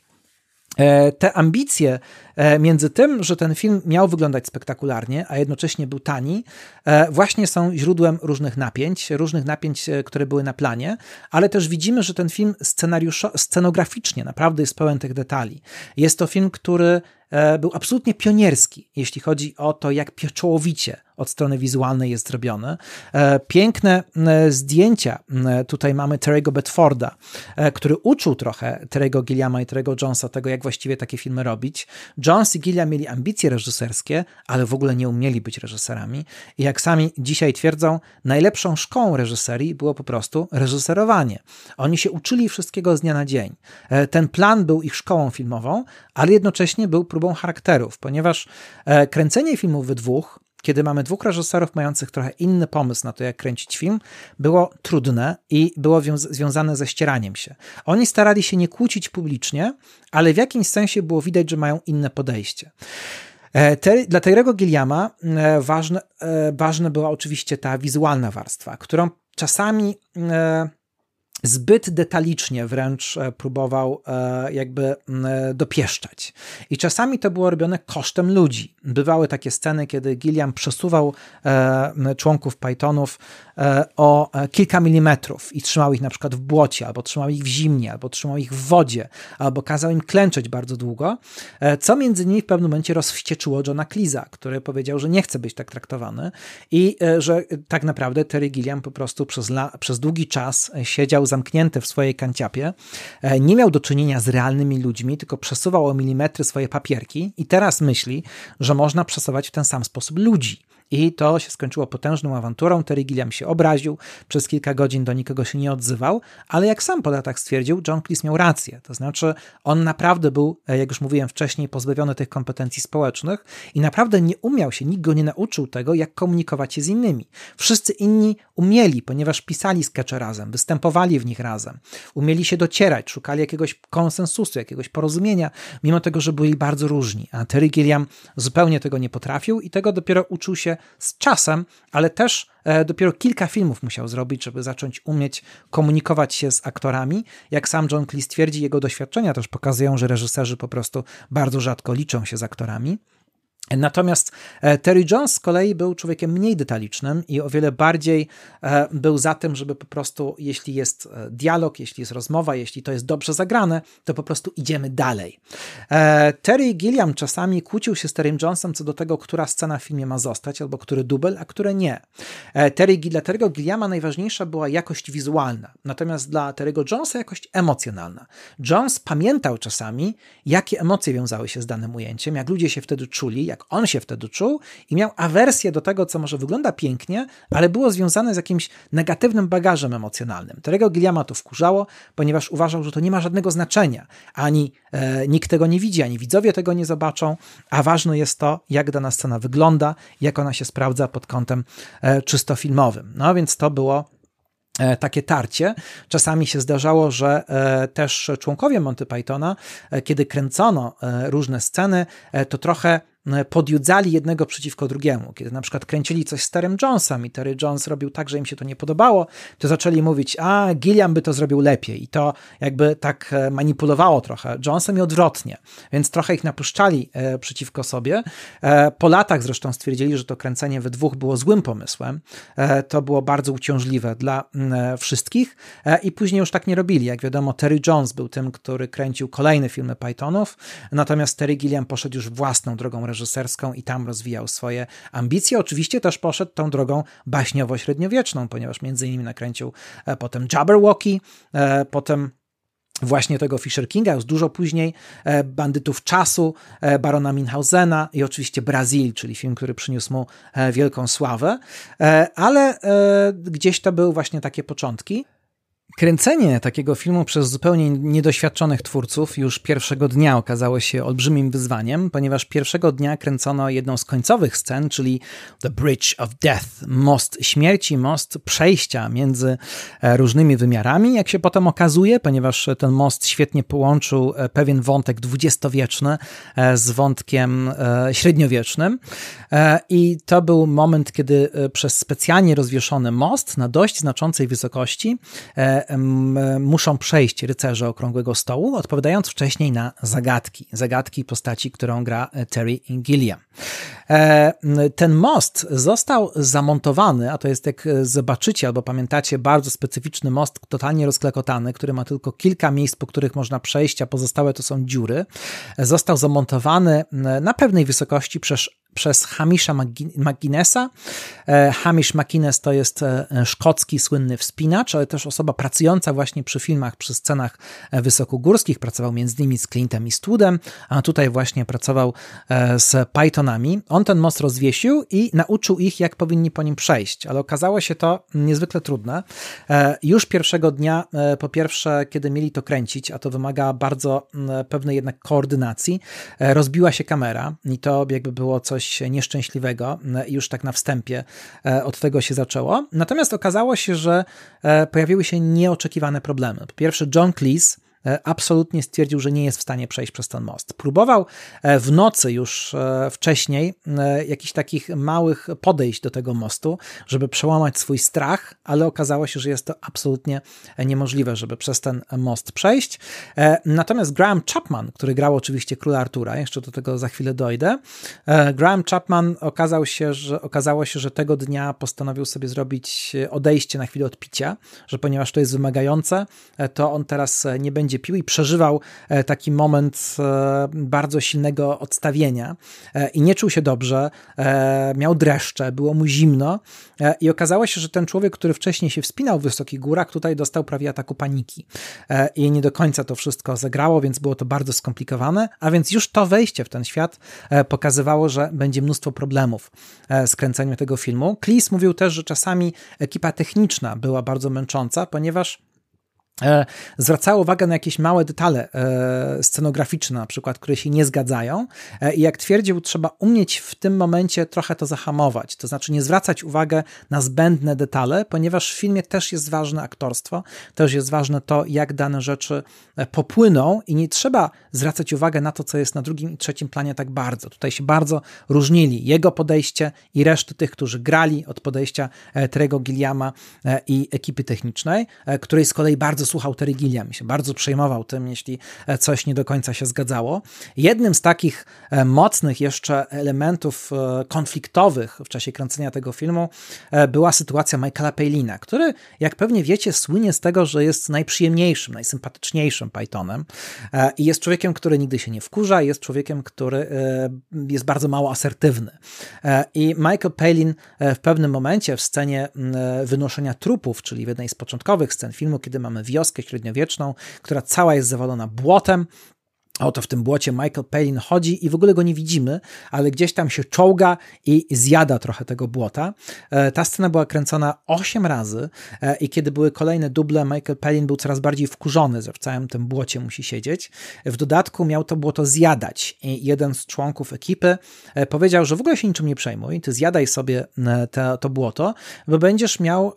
S2: Te ambicje między tym, że ten film miał wyglądać spektakularnie, a jednocześnie był tani, właśnie są źródłem różnych napięć, różnych napięć, które były na planie, ale też widzimy, że ten film scenariuszo- scenograficznie naprawdę jest pełen tych detali. Jest to film, który był absolutnie pionierski, jeśli chodzi o to, jak pieczołowicie od strony wizualnej jest zrobione. Piękne zdjęcia. Tutaj mamy Terry'ego Bedforda, który uczył trochę Terry'ego Gilliama i Terry'ego Jonesa tego, jak właściwie takie filmy robić. Jones i Gilliam mieli ambicje reżyserskie, ale w ogóle nie umieli być reżyserami. I jak sami dzisiaj twierdzą, najlepszą szkołą reżyserii było po prostu reżyserowanie. Oni się uczyli wszystkiego z dnia na dzień. Ten plan był ich szkołą filmową, ale jednocześnie był próbą charakterów, ponieważ kręcenie filmów we dwóch, kiedy mamy dwóch reżyserów mających trochę inny pomysł na to, jak kręcić film, było trudne i było wiąz- związane ze ścieraniem się. Oni starali się nie kłócić publicznie, ale w jakimś sensie było widać, że mają inne podejście. Ter- dla Terry'ego Gilliama e, ważne, e, ważna była oczywiście ta wizualna warstwa, którą czasami e, zbyt detalicznie wręcz próbował jakby dopieszczać. I czasami to było robione kosztem ludzi. Bywały takie sceny, kiedy Gilliam przesuwał członków Pythonów o kilka milimetrów i trzymał ich na przykład w błocie, albo trzymał ich w zimnie, albo trzymał ich w wodzie, albo kazał im klęczeć bardzo długo, co między innymi w pewnym momencie rozwścieczyło Johna Cleese'a, który powiedział, że nie chce być tak traktowany i że tak naprawdę Terry Gilliam po prostu przez, la, przez długi czas siedział zamknięty w swojej kanciapie, nie miał do czynienia z realnymi ludźmi, tylko przesuwał o milimetry swoje papierki i teraz myśli, że można przesuwać w ten sam sposób ludzi. I to się skończyło potężną awanturą. Terry Gilliam się obraził, przez kilka godzin do nikogo się nie odzywał, ale jak sam po latach stwierdził, John Cleese miał rację. To znaczy on naprawdę był, jak już mówiłem wcześniej, pozbawiony tych kompetencji społecznych i naprawdę nie umiał się, nikt go nie nauczył tego, jak komunikować się z innymi. Wszyscy inni umieli, ponieważ pisali skecze razem, występowali w nich razem, umieli się docierać, szukali jakiegoś konsensusu, jakiegoś porozumienia, mimo tego, że byli bardzo różni. A Terry Gilliam zupełnie tego nie potrafił i tego dopiero uczył się z czasem, ale też e, dopiero kilka filmów musiał zrobić, żeby zacząć umieć komunikować się z aktorami. Jak sam John Cleese twierdzi, jego doświadczenia też pokazują, że reżyserzy po prostu bardzo rzadko liczą się z aktorami. Natomiast Terry Jones z kolei był człowiekiem mniej detalicznym i o wiele bardziej był za tym, żeby po prostu, jeśli jest dialog, jeśli jest rozmowa, jeśli to jest dobrze zagrane, to po prostu idziemy dalej. Terry Gilliam czasami kłócił się z Terrym Jonesem co do tego, która scena w filmie ma zostać, albo który dubel, a które nie. Terry, dla Terry'ego Gilliama najważniejsza była jakość wizualna, natomiast dla Terry'ego Jonesa jakość emocjonalna. Jones pamiętał czasami, jakie emocje wiązały się z danym ujęciem, jak ludzie się wtedy czuli, jak on się wtedy czuł i miał awersję do tego, co może wygląda pięknie, ale było związane z jakimś negatywnym bagażem emocjonalnym. Terry'ego Gilliama to wkurzało, ponieważ uważał, że to nie ma żadnego znaczenia. Ani e, nikt tego nie widzi, ani widzowie tego nie zobaczą, a ważne jest to, jak dana scena wygląda, jak ona się sprawdza pod kątem e, czysto filmowym. No więc to było takie tarcie. Czasami się zdarzało, że e, też członkowie Monty Pythona, e, kiedy kręcono e, różne sceny, e, to trochę podjudzali jednego przeciwko drugiemu. Kiedy na przykład kręcili coś z Terrym Jonesem i Terry Jones robił tak, że im się to nie podobało, to zaczęli mówić, a Gilliam by to zrobił lepiej. I to jakby tak manipulowało trochę Jonesem i odwrotnie. Więc trochę ich napuszczali e, przeciwko sobie. E, po latach zresztą stwierdzili, że to kręcenie we dwóch było złym pomysłem. E, to było bardzo uciążliwe dla e, wszystkich e, i później już tak nie robili. Jak wiadomo, Terry Jones był tym, który kręcił kolejne filmy Pythonów, natomiast Terry Gilliam poszedł już własną drogą reżyserską reżyserską i tam rozwijał swoje ambicje. Oczywiście też poszedł tą drogą baśniowo-średniowieczną, ponieważ między innymi nakręcił potem Jabberwocky, potem właśnie tego Fisher Kinga, już dużo później, Bandytów Czasu, Barona Münchausena i oczywiście Brazil, czyli film, który przyniósł mu wielką sławę, ale gdzieś to były właśnie takie początki. Kręcenie takiego filmu przez zupełnie niedoświadczonych twórców już pierwszego dnia okazało się olbrzymim wyzwaniem, ponieważ pierwszego dnia kręcono jedną z końcowych scen, czyli The Bridge of Death, most śmierci, most przejścia między różnymi wymiarami, jak się potem okazuje, ponieważ ten most świetnie połączył pewien wątek dwudziestowieczny z wątkiem średniowiecznym i to był moment, kiedy przez specjalnie rozwieszony most na dość znaczącej wysokości muszą przejść rycerze Okrągłego Stołu, odpowiadając wcześniej na zagadki. Zagadki postaci, którą gra Terry Gilliam. Ten most został zamontowany, a to jest, jak zobaczycie albo pamiętacie, bardzo specyficzny most, totalnie rozklekotany, który ma tylko kilka miejsc, po których można przejść, a pozostałe to są dziury. Został zamontowany na pewnej wysokości przez przez Hamisha McGuinnessa. Hamish McGuinness to jest szkocki słynny wspinacz, ale też osoba pracująca właśnie przy filmach, przy scenach wysokogórskich. Pracował między innymi z Clintem Eastwoodem, a tutaj właśnie pracował z Pythonami. On ten most rozwiesił i nauczył ich, jak powinni po nim przejść, ale okazało się to niezwykle trudne. Już pierwszego dnia, po pierwsze, kiedy mieli to kręcić, a to wymaga bardzo pewnej jednak koordynacji, rozbiła się kamera i to jakby było coś nieszczęśliwego i już tak na wstępie od tego się zaczęło. Natomiast okazało się, że pojawiły się nieoczekiwane problemy. Po pierwsze, John Cleese absolutnie stwierdził, że nie jest w stanie przejść przez ten most. Próbował w nocy już wcześniej jakichś takich małych podejść do tego mostu, żeby przełamać swój strach, ale okazało się, że jest to absolutnie niemożliwe, żeby przez ten most przejść. Natomiast Graham Chapman, który grał oczywiście Króla Artura, jeszcze do tego za chwilę dojdę, Graham Chapman okazał się, że, okazało się, że tego dnia postanowił sobie zrobić odejście na chwilę od picia, że ponieważ to jest wymagające, to on teraz nie będzie pił i przeżywał taki moment bardzo silnego odstawienia i nie czuł się dobrze, miał dreszcze, było mu zimno i okazało się, że ten człowiek, który wcześniej się wspinał w wysokich górach, tutaj dostał prawie ataku paniki i nie do końca to wszystko zagrało, więc było to bardzo skomplikowane, a więc już to wejście w ten świat pokazywało, że będzie mnóstwo problemów z kręceniem tego filmu. Cleese mówił też, że czasami ekipa techniczna była bardzo męcząca, ponieważ zwracało uwagę na jakieś małe detale scenograficzne, na przykład, które się nie zgadzają i jak twierdził, trzeba umieć w tym momencie trochę to zahamować, to znaczy nie zwracać uwagę na zbędne detale, ponieważ w filmie też jest ważne aktorstwo, też jest ważne to, jak dane rzeczy popłyną i nie trzeba zwracać uwagę na to, co jest na drugim i trzecim planie tak bardzo. Tutaj się bardzo różnili jego podejście i reszty tych, którzy grali od podejścia Terry'ego Gilliama i ekipy technicznej, której z kolei bardzo słuchał Terry Gilliam i się bardzo przejmował tym, jeśli coś nie do końca się zgadzało. Jednym z takich mocnych jeszcze elementów konfliktowych w czasie kręcenia tego filmu była sytuacja Michaela Palina, który, jak pewnie wiecie, słynie z tego, że jest najprzyjemniejszym, najsympatyczniejszym Pythonem i jest człowiekiem, który nigdy się nie wkurza, jest człowiekiem, który jest bardzo mało asertywny. I Michael Palin w pewnym momencie w scenie wynoszenia trupów, czyli w jednej z początkowych scen filmu, kiedy mamy wioskę średniowieczną, która cała jest zawalona błotem. Oto w tym błocie Michael Palin chodzi i w ogóle go nie widzimy, ale gdzieś tam się czołga i zjada trochę tego błota. Ta scena była kręcona osiem razy i kiedy były kolejne duble, Michael Palin był coraz bardziej wkurzony, że w całym tym błocie musi siedzieć. W dodatku miał to błoto zjadać i jeden z członków ekipy powiedział, że w ogóle się niczym nie przejmuj, ty zjadaj sobie te, to błoto, bo będziesz miał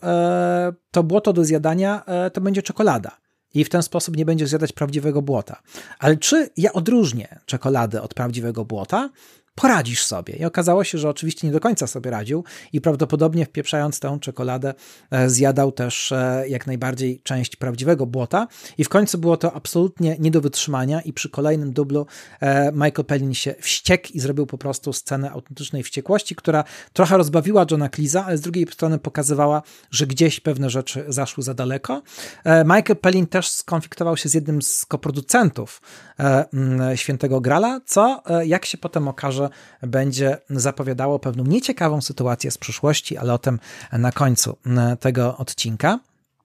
S2: to błoto do zjadania, to będzie czekolada. I w ten sposób nie będzie zjadać prawdziwego błota. Ale czy ja odróżnię czekoladę od prawdziwego błota? Poradzisz sobie. I okazało się, że oczywiście nie do końca sobie radził i prawdopodobnie wpieprzając tę czekoladę zjadał też jak najbardziej część prawdziwego błota i w końcu było to absolutnie nie do wytrzymania i przy kolejnym dublu Michael Palin się wściekł i zrobił po prostu scenę autentycznej wściekłości, która trochę rozbawiła Johna Cleese'a, ale z drugiej strony pokazywała, że gdzieś pewne rzeczy zaszły za daleko. Michael Palin też skonfliktował się z jednym z koproducentów Świętego Grala, co jak się potem okaże co będzie zapowiadało pewną nieciekawą sytuację z przyszłości, ale o tym na końcu tego odcinka.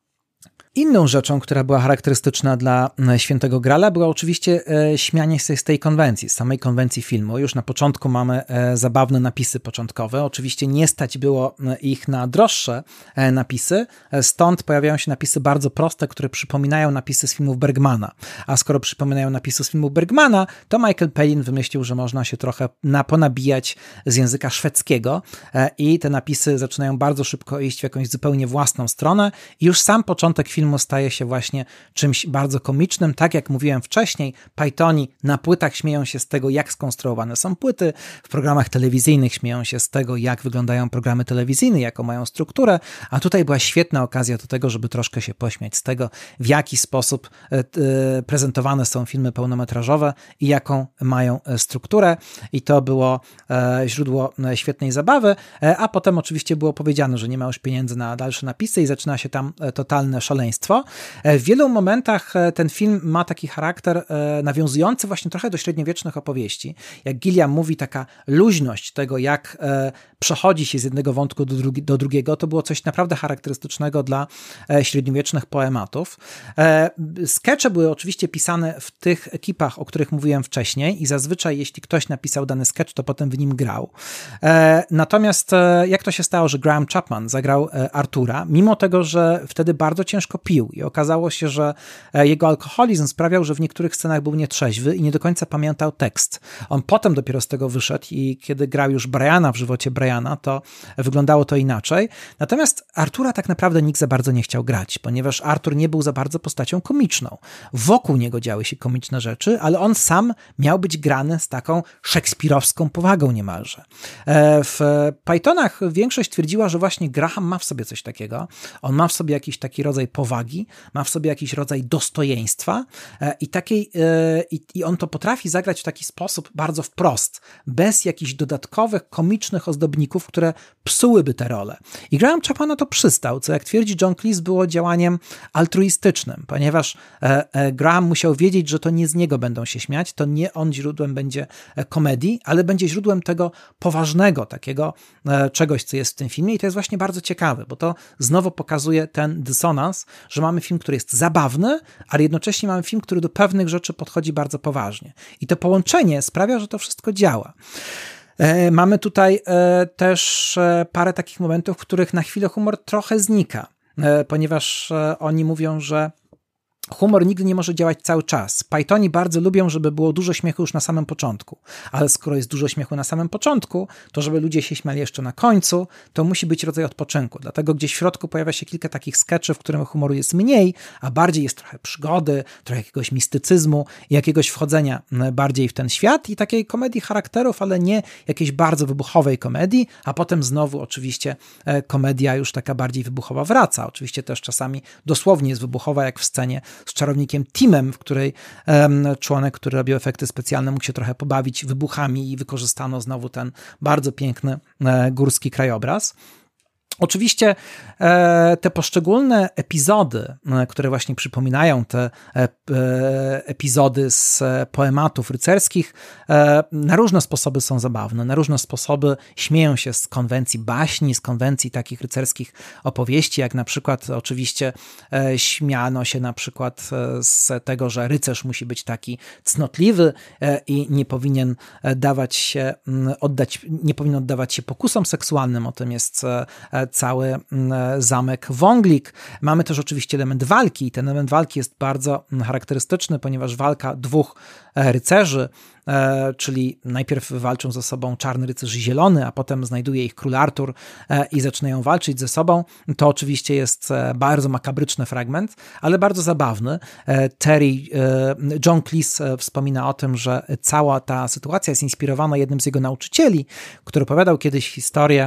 S2: Inną rzeczą, która była charakterystyczna dla Świętego Grala, była oczywiście e, śmianie się z tej konwencji, z samej konwencji filmu. Już na początku mamy e, zabawne napisy początkowe. Oczywiście nie stać było ich na droższe e, napisy, stąd pojawiają się napisy bardzo proste, które przypominają napisy z filmów Bergmana. A skoro przypominają napisy z filmów Bergmana, to Michael Palin wymyślił, że można się trochę na, ponabijać z języka szwedzkiego e, i te napisy zaczynają bardzo szybko iść w jakąś zupełnie własną stronę i już sam początek filmu staje się właśnie czymś bardzo komicznym. Tak jak mówiłem wcześniej, Pythoni na płytach śmieją się z tego, jak skonstruowane są płyty, w programach telewizyjnych śmieją się z tego, jak wyglądają programy telewizyjne, jaką mają strukturę, a tutaj była świetna okazja do tego, żeby troszkę się pośmiać z tego, w jaki sposób prezentowane są filmy pełnometrażowe i jaką mają strukturę i to było źródło świetnej zabawy, a potem oczywiście było powiedziane, że nie ma już pieniędzy na dalsze napisy i zaczyna się tam totalne szaleństwo. W wielu momentach ten film ma taki charakter nawiązujący właśnie trochę do średniowiecznych opowieści. Jak Gilliam mówi, taka luźność tego, jak przechodzi się z jednego wątku do, drugi, do drugiego, to było coś naprawdę charakterystycznego dla średniowiecznych poematów. Skecze były oczywiście pisane w tych ekipach, o których mówiłem wcześniej i zazwyczaj jeśli ktoś napisał dany sketch, to potem w nim grał. Natomiast jak to się stało, że Graham Chapman zagrał Artura, mimo tego, że wtedy bardzo ciężko pił i okazało się, że jego alkoholizm sprawiał, że w niektórych scenach był nietrzeźwy i nie do końca pamiętał tekst. On potem dopiero z tego wyszedł i kiedy grał już Briana w żywocie Briana, to wyglądało to inaczej. Natomiast Artura tak naprawdę nikt za bardzo nie chciał grać, ponieważ Artur nie był za bardzo postacią komiczną. Wokół niego działy się komiczne rzeczy, ale on sam miał być grany z taką szekspirowską powagą niemalże. W Pythonach większość twierdziła, że właśnie Graham ma w sobie coś takiego. On ma w sobie jakiś taki rodzaj powagi, ma w sobie jakiś rodzaj dostojeństwa i, takiej, i, i on to potrafi zagrać w taki sposób bardzo wprost, bez jakichś dodatkowych, komicznych ozdobników, które psułyby tę rolę. I Graham Chapman na to przystał, co jak twierdzi John Cleese było działaniem altruistycznym, ponieważ Graham musiał wiedzieć, że to nie z niego będą się śmiać, to nie on źródłem będzie komedii, ale będzie źródłem tego poważnego, takiego czegoś, co jest w tym filmie i to jest właśnie bardzo ciekawe, bo to znowu pokazuje ten dysonans, że mamy film, który jest zabawny, ale jednocześnie mamy film, który do pewnych rzeczy podchodzi bardzo poważnie. I to połączenie sprawia, że to wszystko działa. E, mamy tutaj e, też e, parę takich momentów, w których na chwilę humor trochę znika, e, ponieważ e, oni mówią, że humor nigdy nie może działać cały czas. Pythoni bardzo lubią, żeby było dużo śmiechu już na samym początku, ale skoro jest dużo śmiechu na samym początku, to żeby ludzie się śmiali jeszcze na końcu, to musi być rodzaj odpoczynku. Dlatego gdzieś w środku pojawia się kilka takich skeczy, w którym humoru jest mniej, a bardziej jest trochę przygody, trochę jakiegoś mistycyzmu i jakiegoś wchodzenia bardziej w ten świat i takiej komedii charakterów, ale nie jakiejś bardzo wybuchowej komedii, a potem znowu oczywiście komedia już taka bardziej wybuchowa wraca. Oczywiście też czasami dosłownie jest wybuchowa, jak w scenie z czarownikiem Timem, w której um, członek, który robił efekty specjalne, mógł się trochę pobawić wybuchami i wykorzystano znowu ten bardzo piękny e, górski krajobraz. Oczywiście e, te poszczególne epizody, e, które właśnie przypominają te e, e, epizody z poematów rycerskich, e, na różne sposoby są zabawne, na różne sposoby śmieją się z konwencji baśni, z konwencji takich rycerskich opowieści, jak na przykład oczywiście e, śmiano się na przykład z tego, że rycerz musi być taki cnotliwy e, i nie powinien dawać się, oddać, nie powinien oddawać się pokusom seksualnym, o tym jest e, cały zamek Wąglik. Mamy też oczywiście element walki i ten element walki jest bardzo charakterystyczny, ponieważ walka dwóch rycerzy, czyli najpierw walczą ze sobą czarny rycerz i zielony, a potem znajduje ich król Artur i zaczynają walczyć ze sobą. To oczywiście jest bardzo makabryczny fragment, ale bardzo zabawny. Terry, John Cleese wspomina o tym, że cała ta sytuacja jest inspirowana jednym z jego nauczycieli, który opowiadał kiedyś historię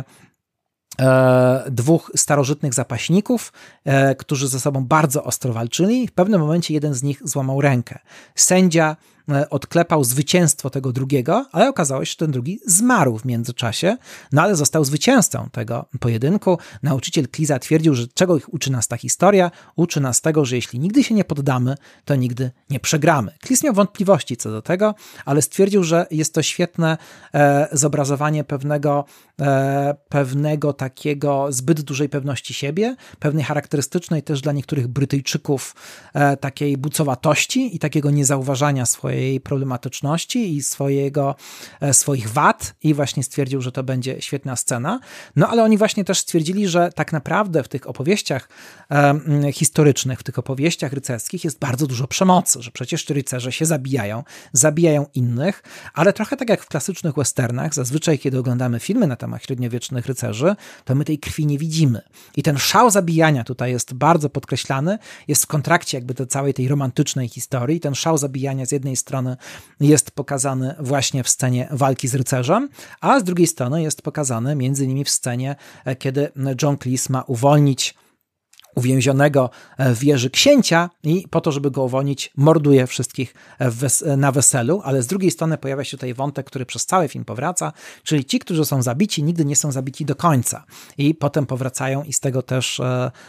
S2: dwóch starożytnych zapaśników, którzy ze sobą bardzo ostro walczyli. W pewnym momencie jeden z nich złamał rękę. Sędzia odklepał zwycięstwo tego drugiego, ale okazało się, że ten drugi zmarł w międzyczasie, no ale został zwycięzcą tego pojedynku. Nauczyciel Cleesa twierdził, że czego ich uczy nas ta historia? Uczy nas tego, że jeśli nigdy się nie poddamy, to nigdy nie przegramy. Cleese miał wątpliwości co do tego, ale stwierdził, że jest to świetne e, zobrazowanie pewnego, e, pewnego takiego zbyt dużej pewności siebie, pewnej charakterystycznej też dla niektórych Brytyjczyków e, takiej bucowatości i takiego niezauważania swojej problematyczności i swojego, e, swoich wad i właśnie stwierdził, że to będzie świetna scena. No ale oni właśnie też stwierdzili, że tak naprawdę w tych opowieściach e, historycznych, w tych opowieściach rycerskich jest bardzo dużo przemocy, że przecież rycerze się zabijają, zabijają innych, ale trochę tak jak w klasycznych westernach, zazwyczaj kiedy oglądamy filmy na temat średniowiecznych rycerzy, to my tej krwi nie widzimy. I ten szał zabijania tutaj jest bardzo podkreślany, jest w kontrakcie jakby do całej tej romantycznej historii. Ten szał zabijania z jednej strony jest pokazany właśnie w scenie walki z rycerzem, a z drugiej strony jest pokazany między innymi w scenie, kiedy John Cleese ma uwolnić uwięzionego w wieży księcia i po to, żeby go uwolnić, morduje wszystkich wes- na weselu, ale z drugiej strony pojawia się tutaj wątek, który przez cały film powraca, czyli ci, którzy są zabici, nigdy nie są zabici do końca i potem powracają i z tego też,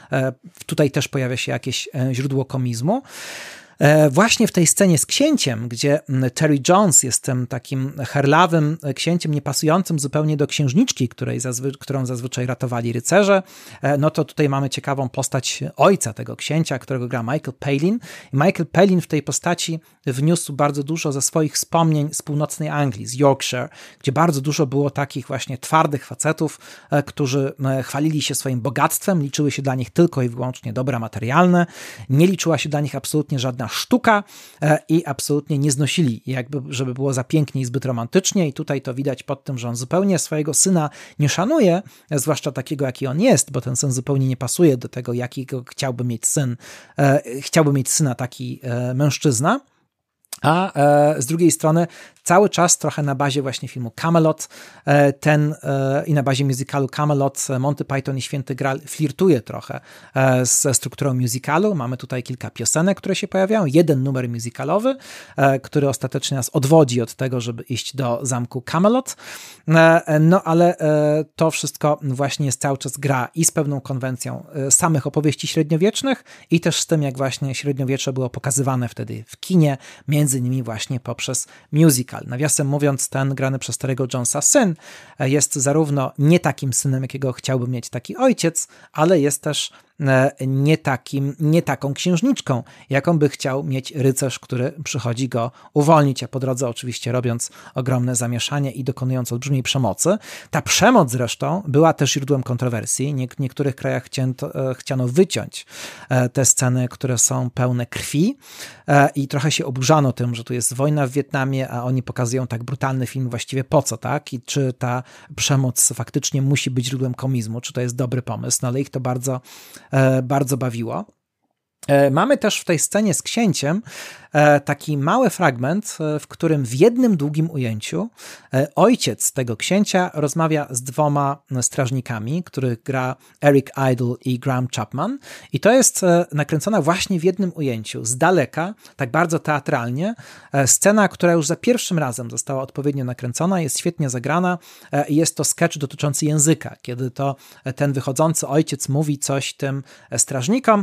S2: tutaj też pojawia się jakieś źródło komizmu. Właśnie w tej scenie z księciem, gdzie Terry Jones jest tym takim herlawym księciem, niepasującym zupełnie do księżniczki, której zazwy- którą zazwyczaj ratowali rycerze, no to tutaj mamy ciekawą postać ojca tego księcia, którego gra Michael Palin. I Michael Palin w tej postaci wniósł bardzo dużo ze swoich wspomnień z północnej Anglii, z Yorkshire, gdzie bardzo dużo było takich właśnie twardych facetów, którzy chwalili się swoim bogactwem, liczyły się dla nich tylko i wyłącznie dobra materialne, nie liczyła się dla nich absolutnie żadna sztuka i absolutnie nie znosili, jakby, żeby było za pięknie i zbyt romantycznie i tutaj to widać pod tym, że on zupełnie swojego syna nie szanuje, zwłaszcza takiego, jaki on jest, bo ten syn zupełnie nie pasuje do tego, jakiego chciałby mieć syn, chciałby mieć syna taki mężczyzna. A e, z drugiej strony cały czas trochę na bazie właśnie filmu Camelot e, ten e, i na bazie musicalu Camelot Monty Python i Święty Graal flirtuje trochę e, ze strukturą musicalu. Mamy tutaj kilka piosenek, które się pojawiają. Jeden numer musicalowy, e, który ostatecznie nas odwodzi od tego, żeby iść do zamku Camelot. E, no ale e, to wszystko właśnie jest cały czas gra i z pewną konwencją e, samych opowieści średniowiecznych i też z tym, jak właśnie średniowiecze było pokazywane wtedy w kinie, między innymi właśnie poprzez musical. Nawiasem mówiąc, ten grany przez Terry'ego Jonesa syn jest zarówno nie takim synem, jakiego chciałby mieć taki ojciec, ale jest też nie, takim, nie taką księżniczką, jaką by chciał mieć rycerz, który przychodzi go uwolnić, a po drodze oczywiście robiąc ogromne zamieszanie i dokonując olbrzymiej przemocy. Ta przemoc zresztą była też źródłem kontrowersji. Nie, w niektórych krajach chcięto, chciano wyciąć te sceny, które są pełne krwi i trochę się oburzano tym, że tu jest wojna w Wietnamie, a oni pokazują tak brutalny film właściwie po co, tak? I czy ta przemoc faktycznie musi być źródłem komizmu, czy to jest dobry pomysł, no ale ich to bardzo bardzo bawiło. Mamy też w tej scenie z księciem taki mały fragment, w którym w jednym długim ujęciu ojciec tego księcia rozmawia z dwoma strażnikami, których gra Eric Idle i Graham Chapman i to jest nakręcona właśnie w jednym ujęciu, z daleka, tak bardzo teatralnie. Scena, która już za pierwszym razem została odpowiednio nakręcona, jest świetnie zagrana i jest to sketch dotyczący języka, kiedy to ten wychodzący ojciec mówi coś tym strażnikom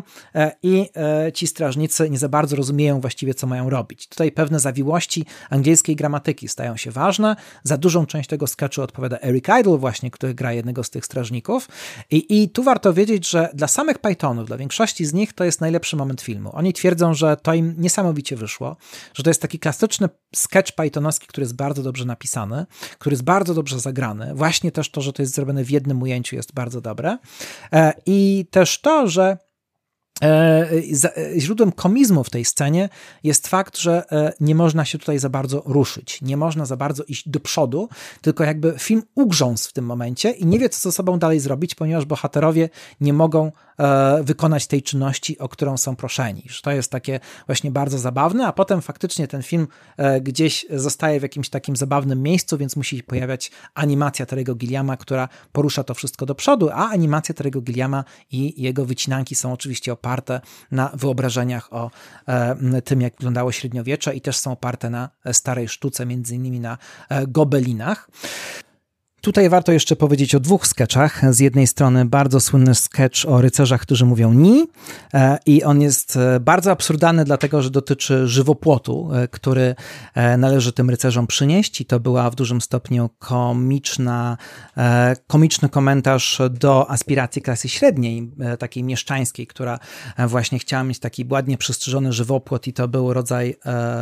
S2: i ci strażnicy nie za bardzo rozumieją właściwie, co mają robić. Tutaj pewne zawiłości angielskiej gramatyki stają się ważne. Za dużą część tego sketchu odpowiada Eric Idle właśnie, który gra jednego z tych strażników. I, i tu warto wiedzieć, że dla samych Pythonów, dla większości z nich to jest najlepszy moment filmu. Oni twierdzą, że to im niesamowicie wyszło, że to jest taki klasyczny sketch pythonowski, który jest bardzo dobrze napisany, który jest bardzo dobrze zagrany. Właśnie też to, że to jest zrobione w jednym ujęciu jest bardzo dobre. I też to, że źródłem komizmu w tej scenie jest fakt, że nie można się tutaj za bardzo ruszyć, nie można za bardzo iść do przodu, tylko jakby film ugrzązł w tym momencie i nie wie, co ze sobą dalej zrobić, ponieważ bohaterowie nie mogą wykonać tej czynności, o którą są proszeni. Że to jest takie właśnie bardzo zabawne, a potem faktycznie ten film gdzieś zostaje w jakimś takim zabawnym miejscu, więc musi pojawiać animacja Terry'ego Gilliama, która porusza to wszystko do przodu, a animacja Terry'ego Gilliama i jego wycinanki są oczywiście o oparte na wyobrażeniach o tym, jak wyglądało średniowiecze i też są oparte na starej sztuce, między innymi na gobelinach. Tutaj warto jeszcze powiedzieć o dwóch sketchach. Z jednej strony bardzo słynny sketch o rycerzach, którzy mówią ni i on jest bardzo absurdalny, dlatego że dotyczy żywopłotu, który należy tym rycerzom przynieść i to była w dużym stopniu komiczna, komiczny komentarz do aspiracji klasy średniej, takiej mieszczańskiej, która właśnie chciała mieć taki ładnie przystrzyżony żywopłot i to był rodzaj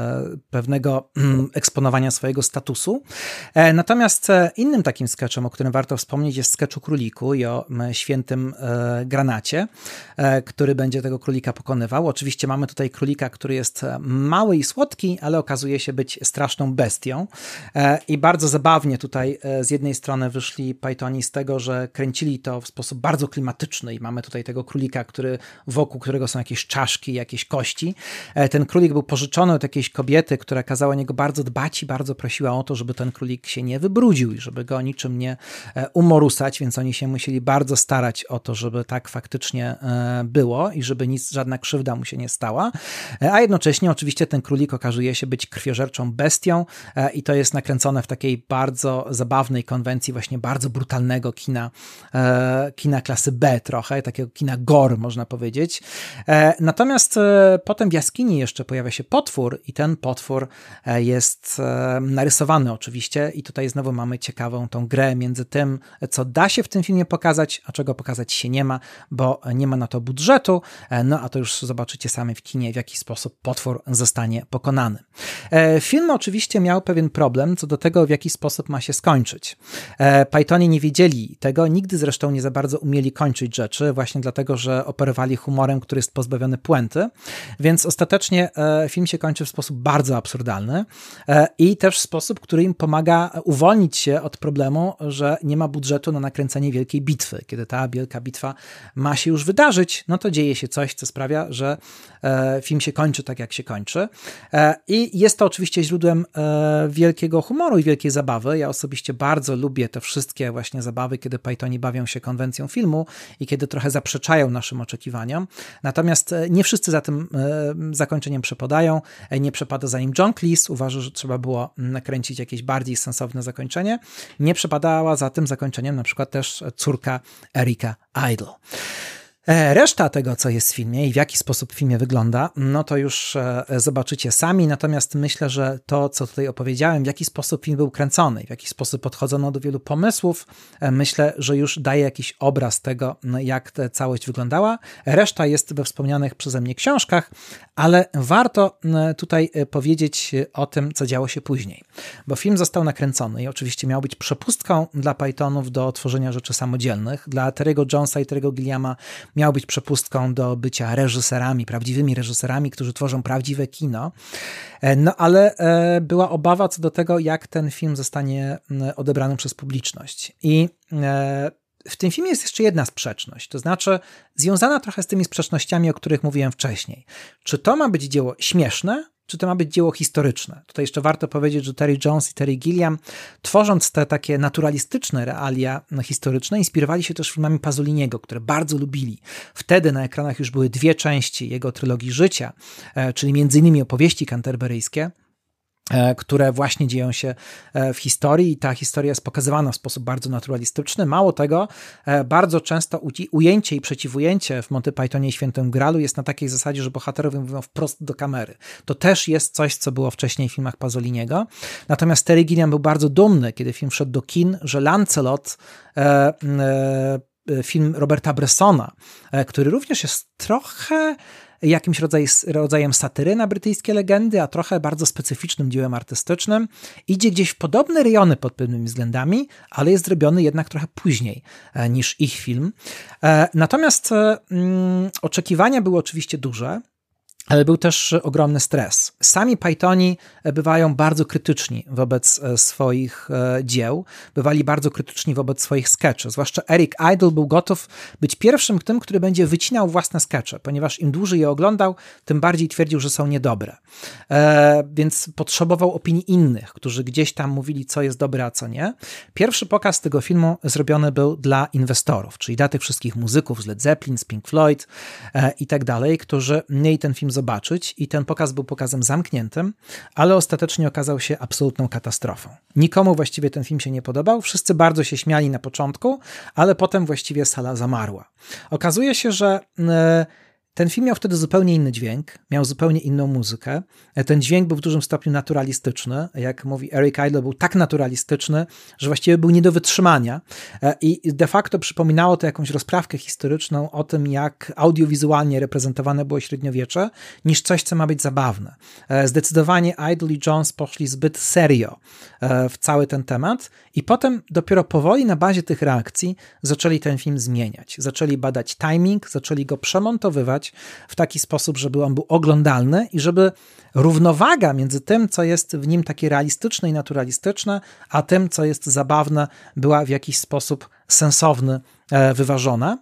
S2: pewnego eksponowania swojego statusu. Natomiast innym takim sketchem, o którym warto wspomnieć, jest sketch o króliku i o świętym e, granacie, e, który będzie tego królika pokonywał. Oczywiście mamy tutaj królika, który jest mały i słodki, ale okazuje się być straszną bestią e, i bardzo zabawnie tutaj e, z jednej strony wyszli Pythoni z tego, że kręcili to w sposób bardzo klimatyczny i mamy tutaj tego królika, który, wokół którego są jakieś czaszki, jakieś kości. E, ten królik był pożyczony od jakiejś kobiety, która kazała o niego bardzo dbać i bardzo prosiła o to, żeby ten królik się nie wybrudził i żeby go niczym nie umorusać, więc oni się musieli bardzo starać o to, żeby tak faktycznie było i żeby nic, żadna krzywda mu się nie stała, a jednocześnie oczywiście ten królik okazuje się być krwiożerczą bestią i to jest nakręcone w takiej bardzo zabawnej konwencji właśnie bardzo brutalnego kina, kina klasy B trochę, takiego kina gore można powiedzieć. Natomiast potem w jaskini jeszcze pojawia się potwór i ten potwór jest narysowany oczywiście i tutaj znowu mamy ciekawą tą grę między tym, co da się w tym filmie pokazać, a czego pokazać się nie ma, bo nie ma na to budżetu, no a to już zobaczycie sami w kinie, w jaki sposób potwór zostanie pokonany. Film oczywiście miał pewien problem co do tego, w jaki sposób ma się skończyć. Pythoni nie wiedzieli tego, nigdy zresztą nie za bardzo umieli kończyć rzeczy, właśnie dlatego, że operowali humorem, który jest pozbawiony puenty, więc ostatecznie film się kończy w sposób bardzo absurdalny i też w sposób, który im pomaga uwolnić się od problemu, że nie ma budżetu na nakręcenie wielkiej bitwy. Kiedy ta wielka bitwa ma się już wydarzyć, no to dzieje się coś, co sprawia, że e, film się kończy tak, jak się kończy. E, I jest to oczywiście źródłem e, wielkiego humoru i wielkiej zabawy. Ja osobiście bardzo lubię te wszystkie właśnie zabawy, kiedy Pythoni bawią się konwencją filmu i kiedy trochę zaprzeczają naszym oczekiwaniom. Natomiast nie wszyscy za tym e, zakończeniem przepadają. E, nie przepada za nim John Cleese. Uważa, że trzeba było nakręcić jakieś bardziej sensowne zakończenie. Nie przepadała za tym zakończeniem na przykład też córka Erika Idle. Reszta tego, co jest w filmie i w jaki sposób w filmie wygląda, no to już zobaczycie sami, natomiast myślę, że to, co tutaj opowiedziałem, w jaki sposób film był kręcony, w jaki sposób podchodzono do wielu pomysłów, myślę, że już daje jakiś obraz tego, jak ta całość wyglądała. Reszta jest we wspomnianych przeze mnie książkach, ale warto tutaj powiedzieć o tym, co działo się później, bo film został nakręcony i oczywiście miał być przepustką dla Pythonów do tworzenia rzeczy samodzielnych. Dla Terry'ego Jonesa i Terry'ego Gilliama miał być przepustką do bycia reżyserami, prawdziwymi reżyserami, którzy tworzą prawdziwe kino. No ale była obawa co do tego, jak ten film zostanie odebrany przez publiczność. I w tym filmie jest jeszcze jedna sprzeczność, to znaczy związana trochę z tymi sprzecznościami, o których mówiłem wcześniej. Czy to ma być dzieło śmieszne, czy to ma być dzieło historyczne? Tutaj jeszcze warto powiedzieć, że Terry Jones i Terry Gilliam, tworząc te takie naturalistyczne realia historyczne, inspirowali się też filmami Pasoliniego, które bardzo lubili. Wtedy na ekranach już były dwie części jego trylogii życia, czyli między innymi opowieści kanterberyjskie, które właśnie dzieją się w historii i ta historia jest pokazywana w sposób bardzo naturalistyczny. Mało tego, bardzo często ujęcie i przeciwujęcie w Monty Pythonie i Świętym Gralu jest na takiej zasadzie, że bohaterowie mówią wprost do kamery. To też jest coś, co było wcześniej w filmach Pasoliniego. Natomiast Terry Gilliam był bardzo dumny, kiedy film wszedł do kin, że Lancelot, e, e, film Roberta Bressona, e, który również jest trochę jakimś rodzaj, rodzajem satyry na brytyjskie legendy, a trochę bardzo specyficznym dziełem artystycznym. Idzie gdzieś w podobne rejony pod pewnymi względami, ale jest zrobiony jednak trochę później e, niż ich film. E, natomiast e, mm, oczekiwania były oczywiście duże. ale był też ogromny stres. Sami Pythoni bywają bardzo krytyczni wobec swoich dzieł, bywali bardzo krytyczni wobec swoich skeczy. Zwłaszcza Eric Idle był gotów być pierwszym tym, który będzie wycinał własne skecze, ponieważ im dłużej je oglądał, tym bardziej twierdził, że są niedobre. E, więc potrzebował opinii innych, którzy gdzieś tam mówili, co jest dobre, a co nie. Pierwszy pokaz tego filmu zrobiony był dla inwestorów, czyli dla tych wszystkich muzyków z Led Zeppelin, z Pink Floyd e, i tak dalej, którzy mieli ten film zobaczyć i ten pokaz był pokazem zamkniętym, ale ostatecznie okazał się absolutną katastrofą. Nikomu właściwie ten film się nie podobał, wszyscy bardzo się śmiali na początku, ale potem właściwie sala zamarła. Okazuje się, że yy, ten film miał wtedy zupełnie inny dźwięk, miał zupełnie inną muzykę. Ten dźwięk był w dużym stopniu naturalistyczny. Jak mówi Eric Idle, był tak naturalistyczny, że właściwie był nie do wytrzymania. I de facto przypominało to jakąś rozprawkę historyczną o tym, jak audiowizualnie reprezentowane było średniowiecze, niż coś, co ma być zabawne. Zdecydowanie Idle i Jones poszli zbyt serio w cały ten temat i potem dopiero powoli na bazie tych reakcji zaczęli ten film zmieniać. Zaczęli badać timing, zaczęli go przemontowywać w taki sposób, żeby on był oglądalny i żeby równowaga między tym, co jest w nim takie realistyczne i naturalistyczne, a tym, co jest zabawne, była w jakiś sposób sensowny, wyważona.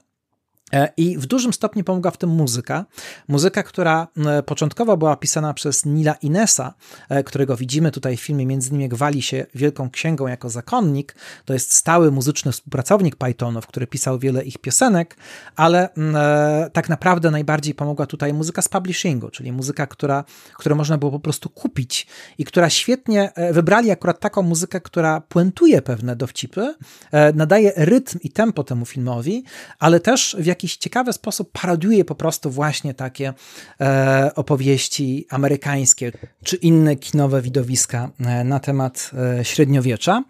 S2: I w dużym stopniu pomogła w tym muzyka. Muzyka, która początkowo była pisana przez Nila Inesa, którego widzimy tutaj w filmie, między innymi jak wali się Wielką Księgą jako zakonnik. To jest stały muzyczny współpracownik Pythonów, który pisał wiele ich piosenek, ale e, tak naprawdę najbardziej pomogła tutaj muzyka z publishingu, czyli muzyka, która, którą można było po prostu kupić i która świetnie, e, wybrali akurat taką muzykę, która puentuje pewne dowcipy, e, nadaje rytm i tempo temu filmowi, ale też w jakiś ciekawy sposób parodiuje po prostu właśnie takie e, opowieści amerykańskie czy inne kinowe widowiska e, na temat e, średniowiecza.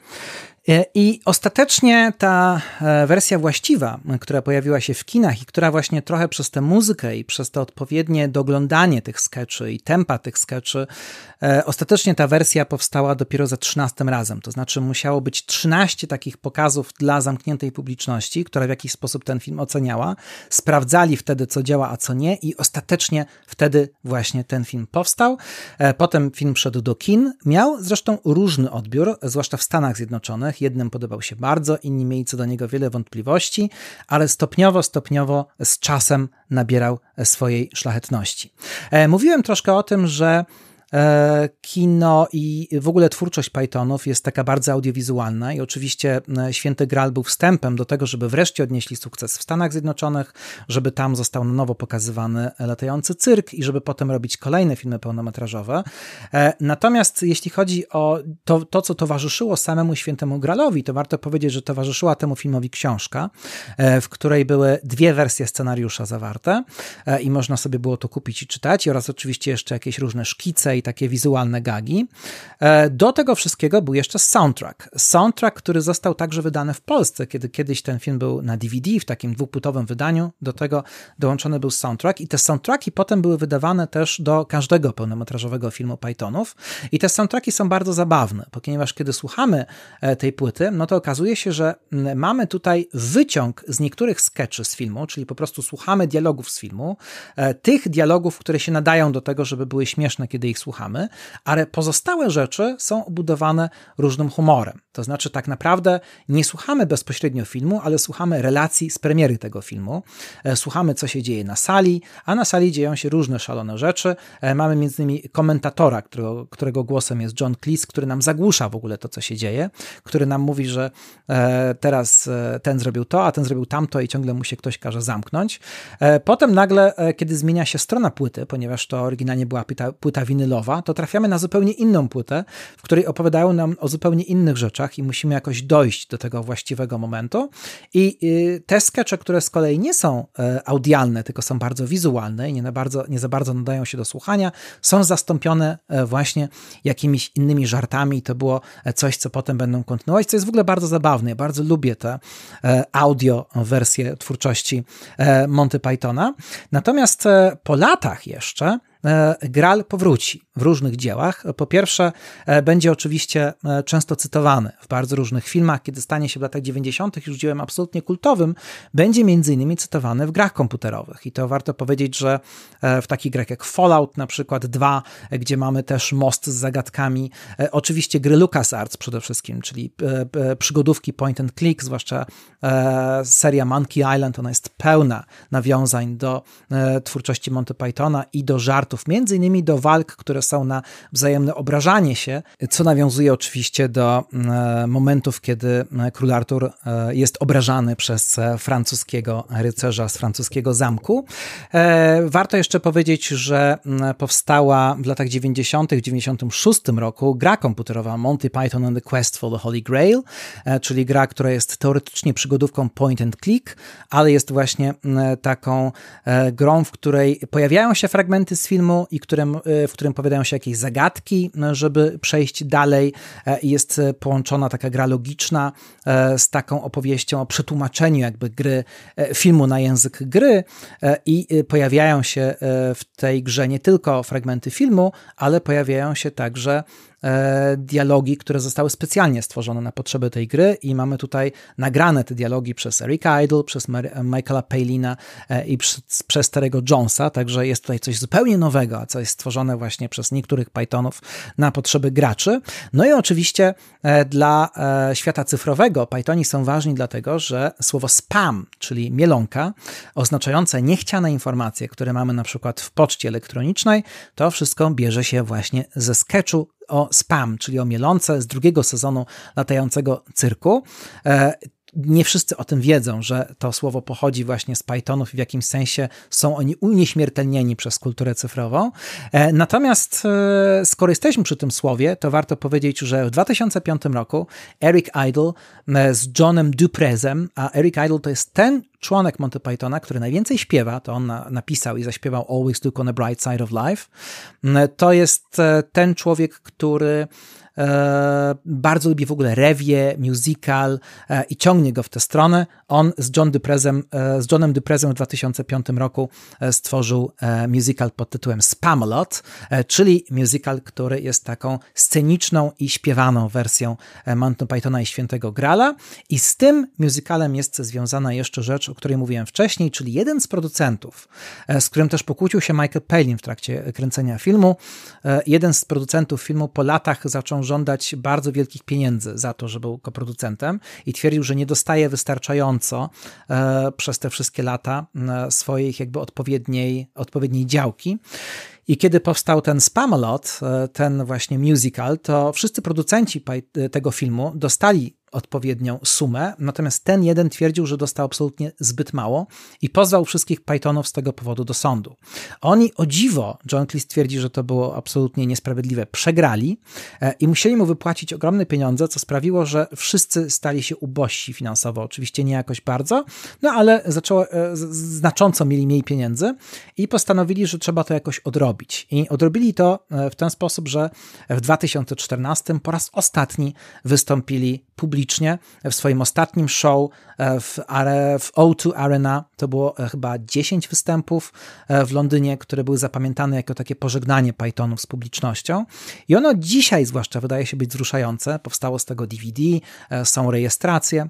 S2: I ostatecznie ta wersja właściwa, która pojawiła się w kinach i która właśnie trochę przez tę muzykę i przez to odpowiednie doglądanie tych skeczy i tempa tych skeczy, ostatecznie ta wersja powstała dopiero za trzynastym razem. To znaczy musiało być trzynaście takich pokazów dla zamkniętej publiczności, która w jakiś sposób ten film oceniała. Sprawdzali wtedy, co działa, a co nie i ostatecznie wtedy właśnie ten film powstał. Potem film szedł do kin. Miał zresztą różny odbiór, zwłaszcza w Stanach Zjednoczonych. Jednym podobał się bardzo, inni mieli co do niego wiele wątpliwości, ale stopniowo, stopniowo z czasem nabierał swojej szlachetności. Mówiłem troszkę o tym, że kino i w ogóle twórczość Pythonów jest taka bardzo audiowizualna i oczywiście Święty Graal był wstępem do tego, żeby wreszcie odnieśli sukces w Stanach Zjednoczonych, żeby tam został na nowo pokazywany latający cyrk i żeby potem robić kolejne filmy pełnometrażowe. Natomiast jeśli chodzi o to, to co towarzyszyło samemu Świętemu Graalowi, to warto powiedzieć, że towarzyszyła temu filmowi książka, w której były dwie wersje scenariusza zawarte i można sobie było to kupić i czytać oraz oczywiście jeszcze jakieś różne szkice i takie wizualne gagi. Do tego wszystkiego był jeszcze soundtrack. Soundtrack, który został także wydany w Polsce, kiedy kiedyś ten film był na D V D, w takim dwupłytowym wydaniu. Do tego dołączony był soundtrack i te soundtracki potem były wydawane też do każdego pełnometrażowego filmu Pythonów. I te soundtracki są bardzo zabawne, ponieważ kiedy słuchamy tej płyty, no to okazuje się, że mamy tutaj wyciąg z niektórych skeczy z filmu, czyli po prostu słuchamy dialogów z filmu, tych dialogów, które się nadają do tego, żeby były śmieszne, kiedy ich słuchamy, ale pozostałe rzeczy są obudowane różnym humorem. To znaczy tak naprawdę nie słuchamy bezpośrednio filmu, ale słuchamy relacji z premiery tego filmu. Słuchamy, co się dzieje na sali, a na sali dzieją się różne szalone rzeczy. Mamy między innymi komentatora, którego, którego głosem jest John Cleese, który nam zagłusza w ogóle to, co się dzieje, który nam mówi, że teraz ten zrobił to, a ten zrobił tamto i ciągle mu się ktoś każe zamknąć. Potem nagle, kiedy zmienia się strona płyty, ponieważ to oryginalnie była płyta, płyta winylowa, to trafiamy na zupełnie inną płytę, w której opowiadają nam o zupełnie innych rzeczach i musimy jakoś dojść do tego właściwego momentu. I te skecze, które z kolei nie są audialne, tylko są bardzo wizualne i nie, na bardzo, nie za bardzo nadają się do słuchania, są zastąpione właśnie jakimiś innymi żartami i to było coś, co potem będą kontynuować, co jest w ogóle bardzo zabawne. Ja bardzo lubię te audio wersje twórczości Monty Pythona. Natomiast po latach jeszcze Graal powróci. w różnych dziełach. Po pierwsze, będzie oczywiście często cytowany w bardzo różnych filmach, kiedy stanie się w latach dziewięćdziesiątych już dziełem absolutnie kultowym, będzie między innymi cytowany w grach komputerowych. I to warto powiedzieć, że w takich grach jak Fallout na przykład dwa, gdzie mamy też most z zagadkami, oczywiście gry LucasArts przede wszystkim, czyli przygodówki point and click, zwłaszcza seria Monkey Island, ona jest pełna nawiązań do twórczości Monty Pythona i do żartów, między innymi do walk, które są na wzajemne obrażanie się, co nawiązuje oczywiście do momentów, kiedy król Artur jest obrażany przez francuskiego rycerza z francuskiego zamku. Warto jeszcze powiedzieć, że powstała w latach dziewięćdziesiątych, w dziewięćdziesiątym szóstym roku gra komputerowa Monty Python and the Quest for the Holy Grail, czyli gra, która jest teoretycznie przygodówką point and click, ale jest właśnie taką grą, w której pojawiają się fragmenty z filmu i którym, w którym powiadają się jakieś zagadki, żeby przejść dalej. Jest połączona taka gra logiczna z taką opowieścią o przetłumaczeniu jakby gry, filmu na język gry i pojawiają się w tej grze nie tylko fragmenty filmu, ale pojawiają się także dialogi, które zostały specjalnie stworzone na potrzeby tej gry i mamy tutaj nagrane te dialogi przez Erika Idle, przez Michaela Palina i przez, przez Terry'ego Jonesa, także jest tutaj coś zupełnie nowego, co jest stworzone właśnie przez niektórych Pythonów na potrzeby graczy. No i oczywiście dla świata cyfrowego Pythoni są ważni dlatego, że słowo spam, czyli mielonka, oznaczające niechciane informacje, które mamy na przykład w poczcie elektronicznej, to wszystko bierze się właśnie ze sketchu o spam, czyli o mielonce z drugiego sezonu Latającego Cyrku. Nie wszyscy o tym wiedzą, że to słowo pochodzi właśnie z Pythonów i w jakimś sensie są oni unieśmiertelnieni przez kulturę cyfrową. Natomiast skoro jesteśmy przy tym słowie, to warto powiedzieć, że w dwa tysiące piątym roku Eric Idle z Johnem Duprezem, a Eric Idle to jest ten członek Monty Pythona, który najwięcej śpiewa, to on na, napisał i zaśpiewał Always Look on the Bright Side of Life. To jest ten człowiek, który e, bardzo lubi w ogóle rewie, musical e, i ciągnie go w tę stronę. On z, John Duprezem, e, z Johnem Duprezem w dwa tysiące piątym roku e, stworzył e, musical pod tytułem Spamalot, e, czyli musical, który jest taką sceniczną i śpiewaną wersją e, Monty Pythona i Świętego Grala. I z tym musicalem jest związana jeszcze rzecz, o której mówiłem wcześniej, czyli jeden z producentów, z którym też pokłócił się Michael Palin w trakcie kręcenia filmu. Jeden z producentów filmu po latach zaczął żądać bardzo wielkich pieniędzy za to, że był koproducentem i twierdził, że nie dostaje wystarczająco przez te wszystkie lata swojej jakby odpowiedniej, odpowiedniej działki. I kiedy powstał ten Spamalot, ten właśnie musical, to wszyscy producenci tego filmu dostali odpowiednią sumę, natomiast ten jeden twierdził, że dostał absolutnie zbyt mało i pozwał wszystkich Pythonów z tego powodu do sądu. Oni, o dziwo, John Cleese twierdzi, że to było absolutnie niesprawiedliwe, przegrali i musieli mu wypłacić ogromne pieniądze, co sprawiło, że wszyscy stali się ubożsi finansowo, oczywiście nie jakoś bardzo, no ale zaczęło, znacząco mieli mniej pieniędzy i postanowili, że trzeba to jakoś odrobić. I odrobili to w ten sposób, że w dwa tysiące czternastym po raz ostatni wystąpili publicznie w swoim ostatnim show w, w O dwa Arena. To było chyba dziesięć występów w Londynie, które były zapamiętane jako takie pożegnanie Pythonów z publicznością. I ono dzisiaj zwłaszcza wydaje się być wzruszające. Powstało z tego D V D, są rejestracje,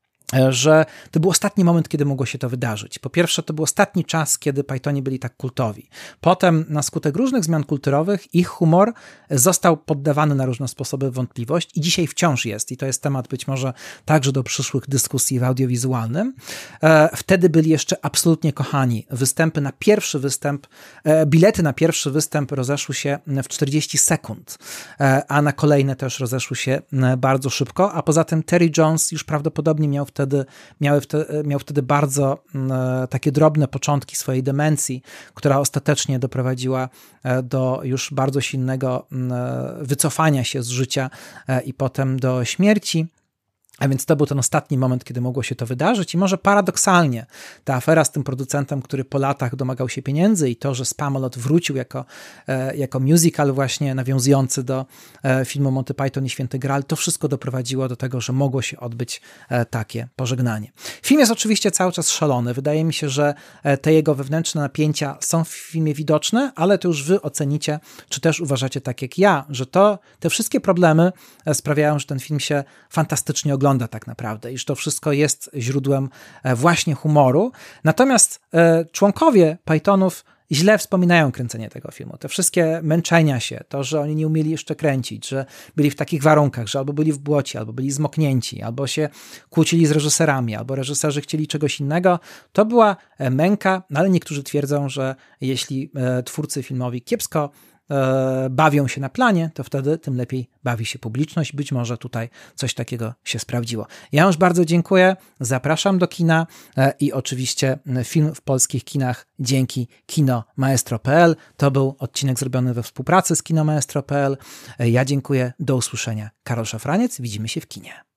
S2: że to był ostatni moment, kiedy mogło się to wydarzyć. Po pierwsze, to był ostatni czas, kiedy Pythoni byli tak kultowi. Potem, na skutek różnych zmian kulturowych, ich humor został poddawany na różne sposoby wątpliwość i dzisiaj wciąż jest. I to jest temat być może także do przyszłych dyskusji w audiowizualnym. Wtedy byli jeszcze absolutnie kochani. Występy na pierwszy występ, bilety na pierwszy występ rozeszły się w czterdzieści sekund, a na kolejne też rozeszły się bardzo szybko, a poza tym Terry Jones już prawdopodobnie miał wtedy Wtedy, miały wtedy, miał wtedy bardzo e, takie drobne początki swojej demencji, która ostatecznie doprowadziła e, do już bardzo silnego e, wycofania się z życia e, i potem do śmierci. A więc to był ten ostatni moment, kiedy mogło się to wydarzyć i może paradoksalnie ta afera z tym producentem, który po latach domagał się pieniędzy i to, że Spamalot wrócił jako, e, jako musical właśnie nawiązujący do e, filmu Monty Python i Święty Graal, to wszystko doprowadziło do tego, że mogło się odbyć e, takie pożegnanie. Film jest oczywiście cały czas szalony. Wydaje mi się, że e, te jego wewnętrzne napięcia są w filmie widoczne, ale to już wy ocenicie, czy też uważacie tak jak ja, że to, te wszystkie problemy e, sprawiają, że ten film się fantastycznie ogląda tak naprawdę, iż to wszystko jest źródłem właśnie humoru. Natomiast e, członkowie Pythonów źle wspominają kręcenie tego filmu. Te wszystkie męczenia się, to, że oni nie umieli jeszcze kręcić, że byli w takich warunkach, że albo byli w błocie, albo byli zmoknięci, albo się kłócili z reżyserami, albo reżyserzy chcieli czegoś innego, to była męka, no ale niektórzy twierdzą, że jeśli e, twórcy filmowi kiepsko bawią się na planie, to wtedy tym lepiej bawi się publiczność. Być może tutaj coś takiego się sprawdziło. Ja już bardzo dziękuję, zapraszam do kina i oczywiście film w polskich kinach dzięki kino maestro kropka p l. To był odcinek zrobiony we współpracy z kino maestro kropka p l. Ja dziękuję, do usłyszenia. Karol Szafraniec, widzimy się w kinie.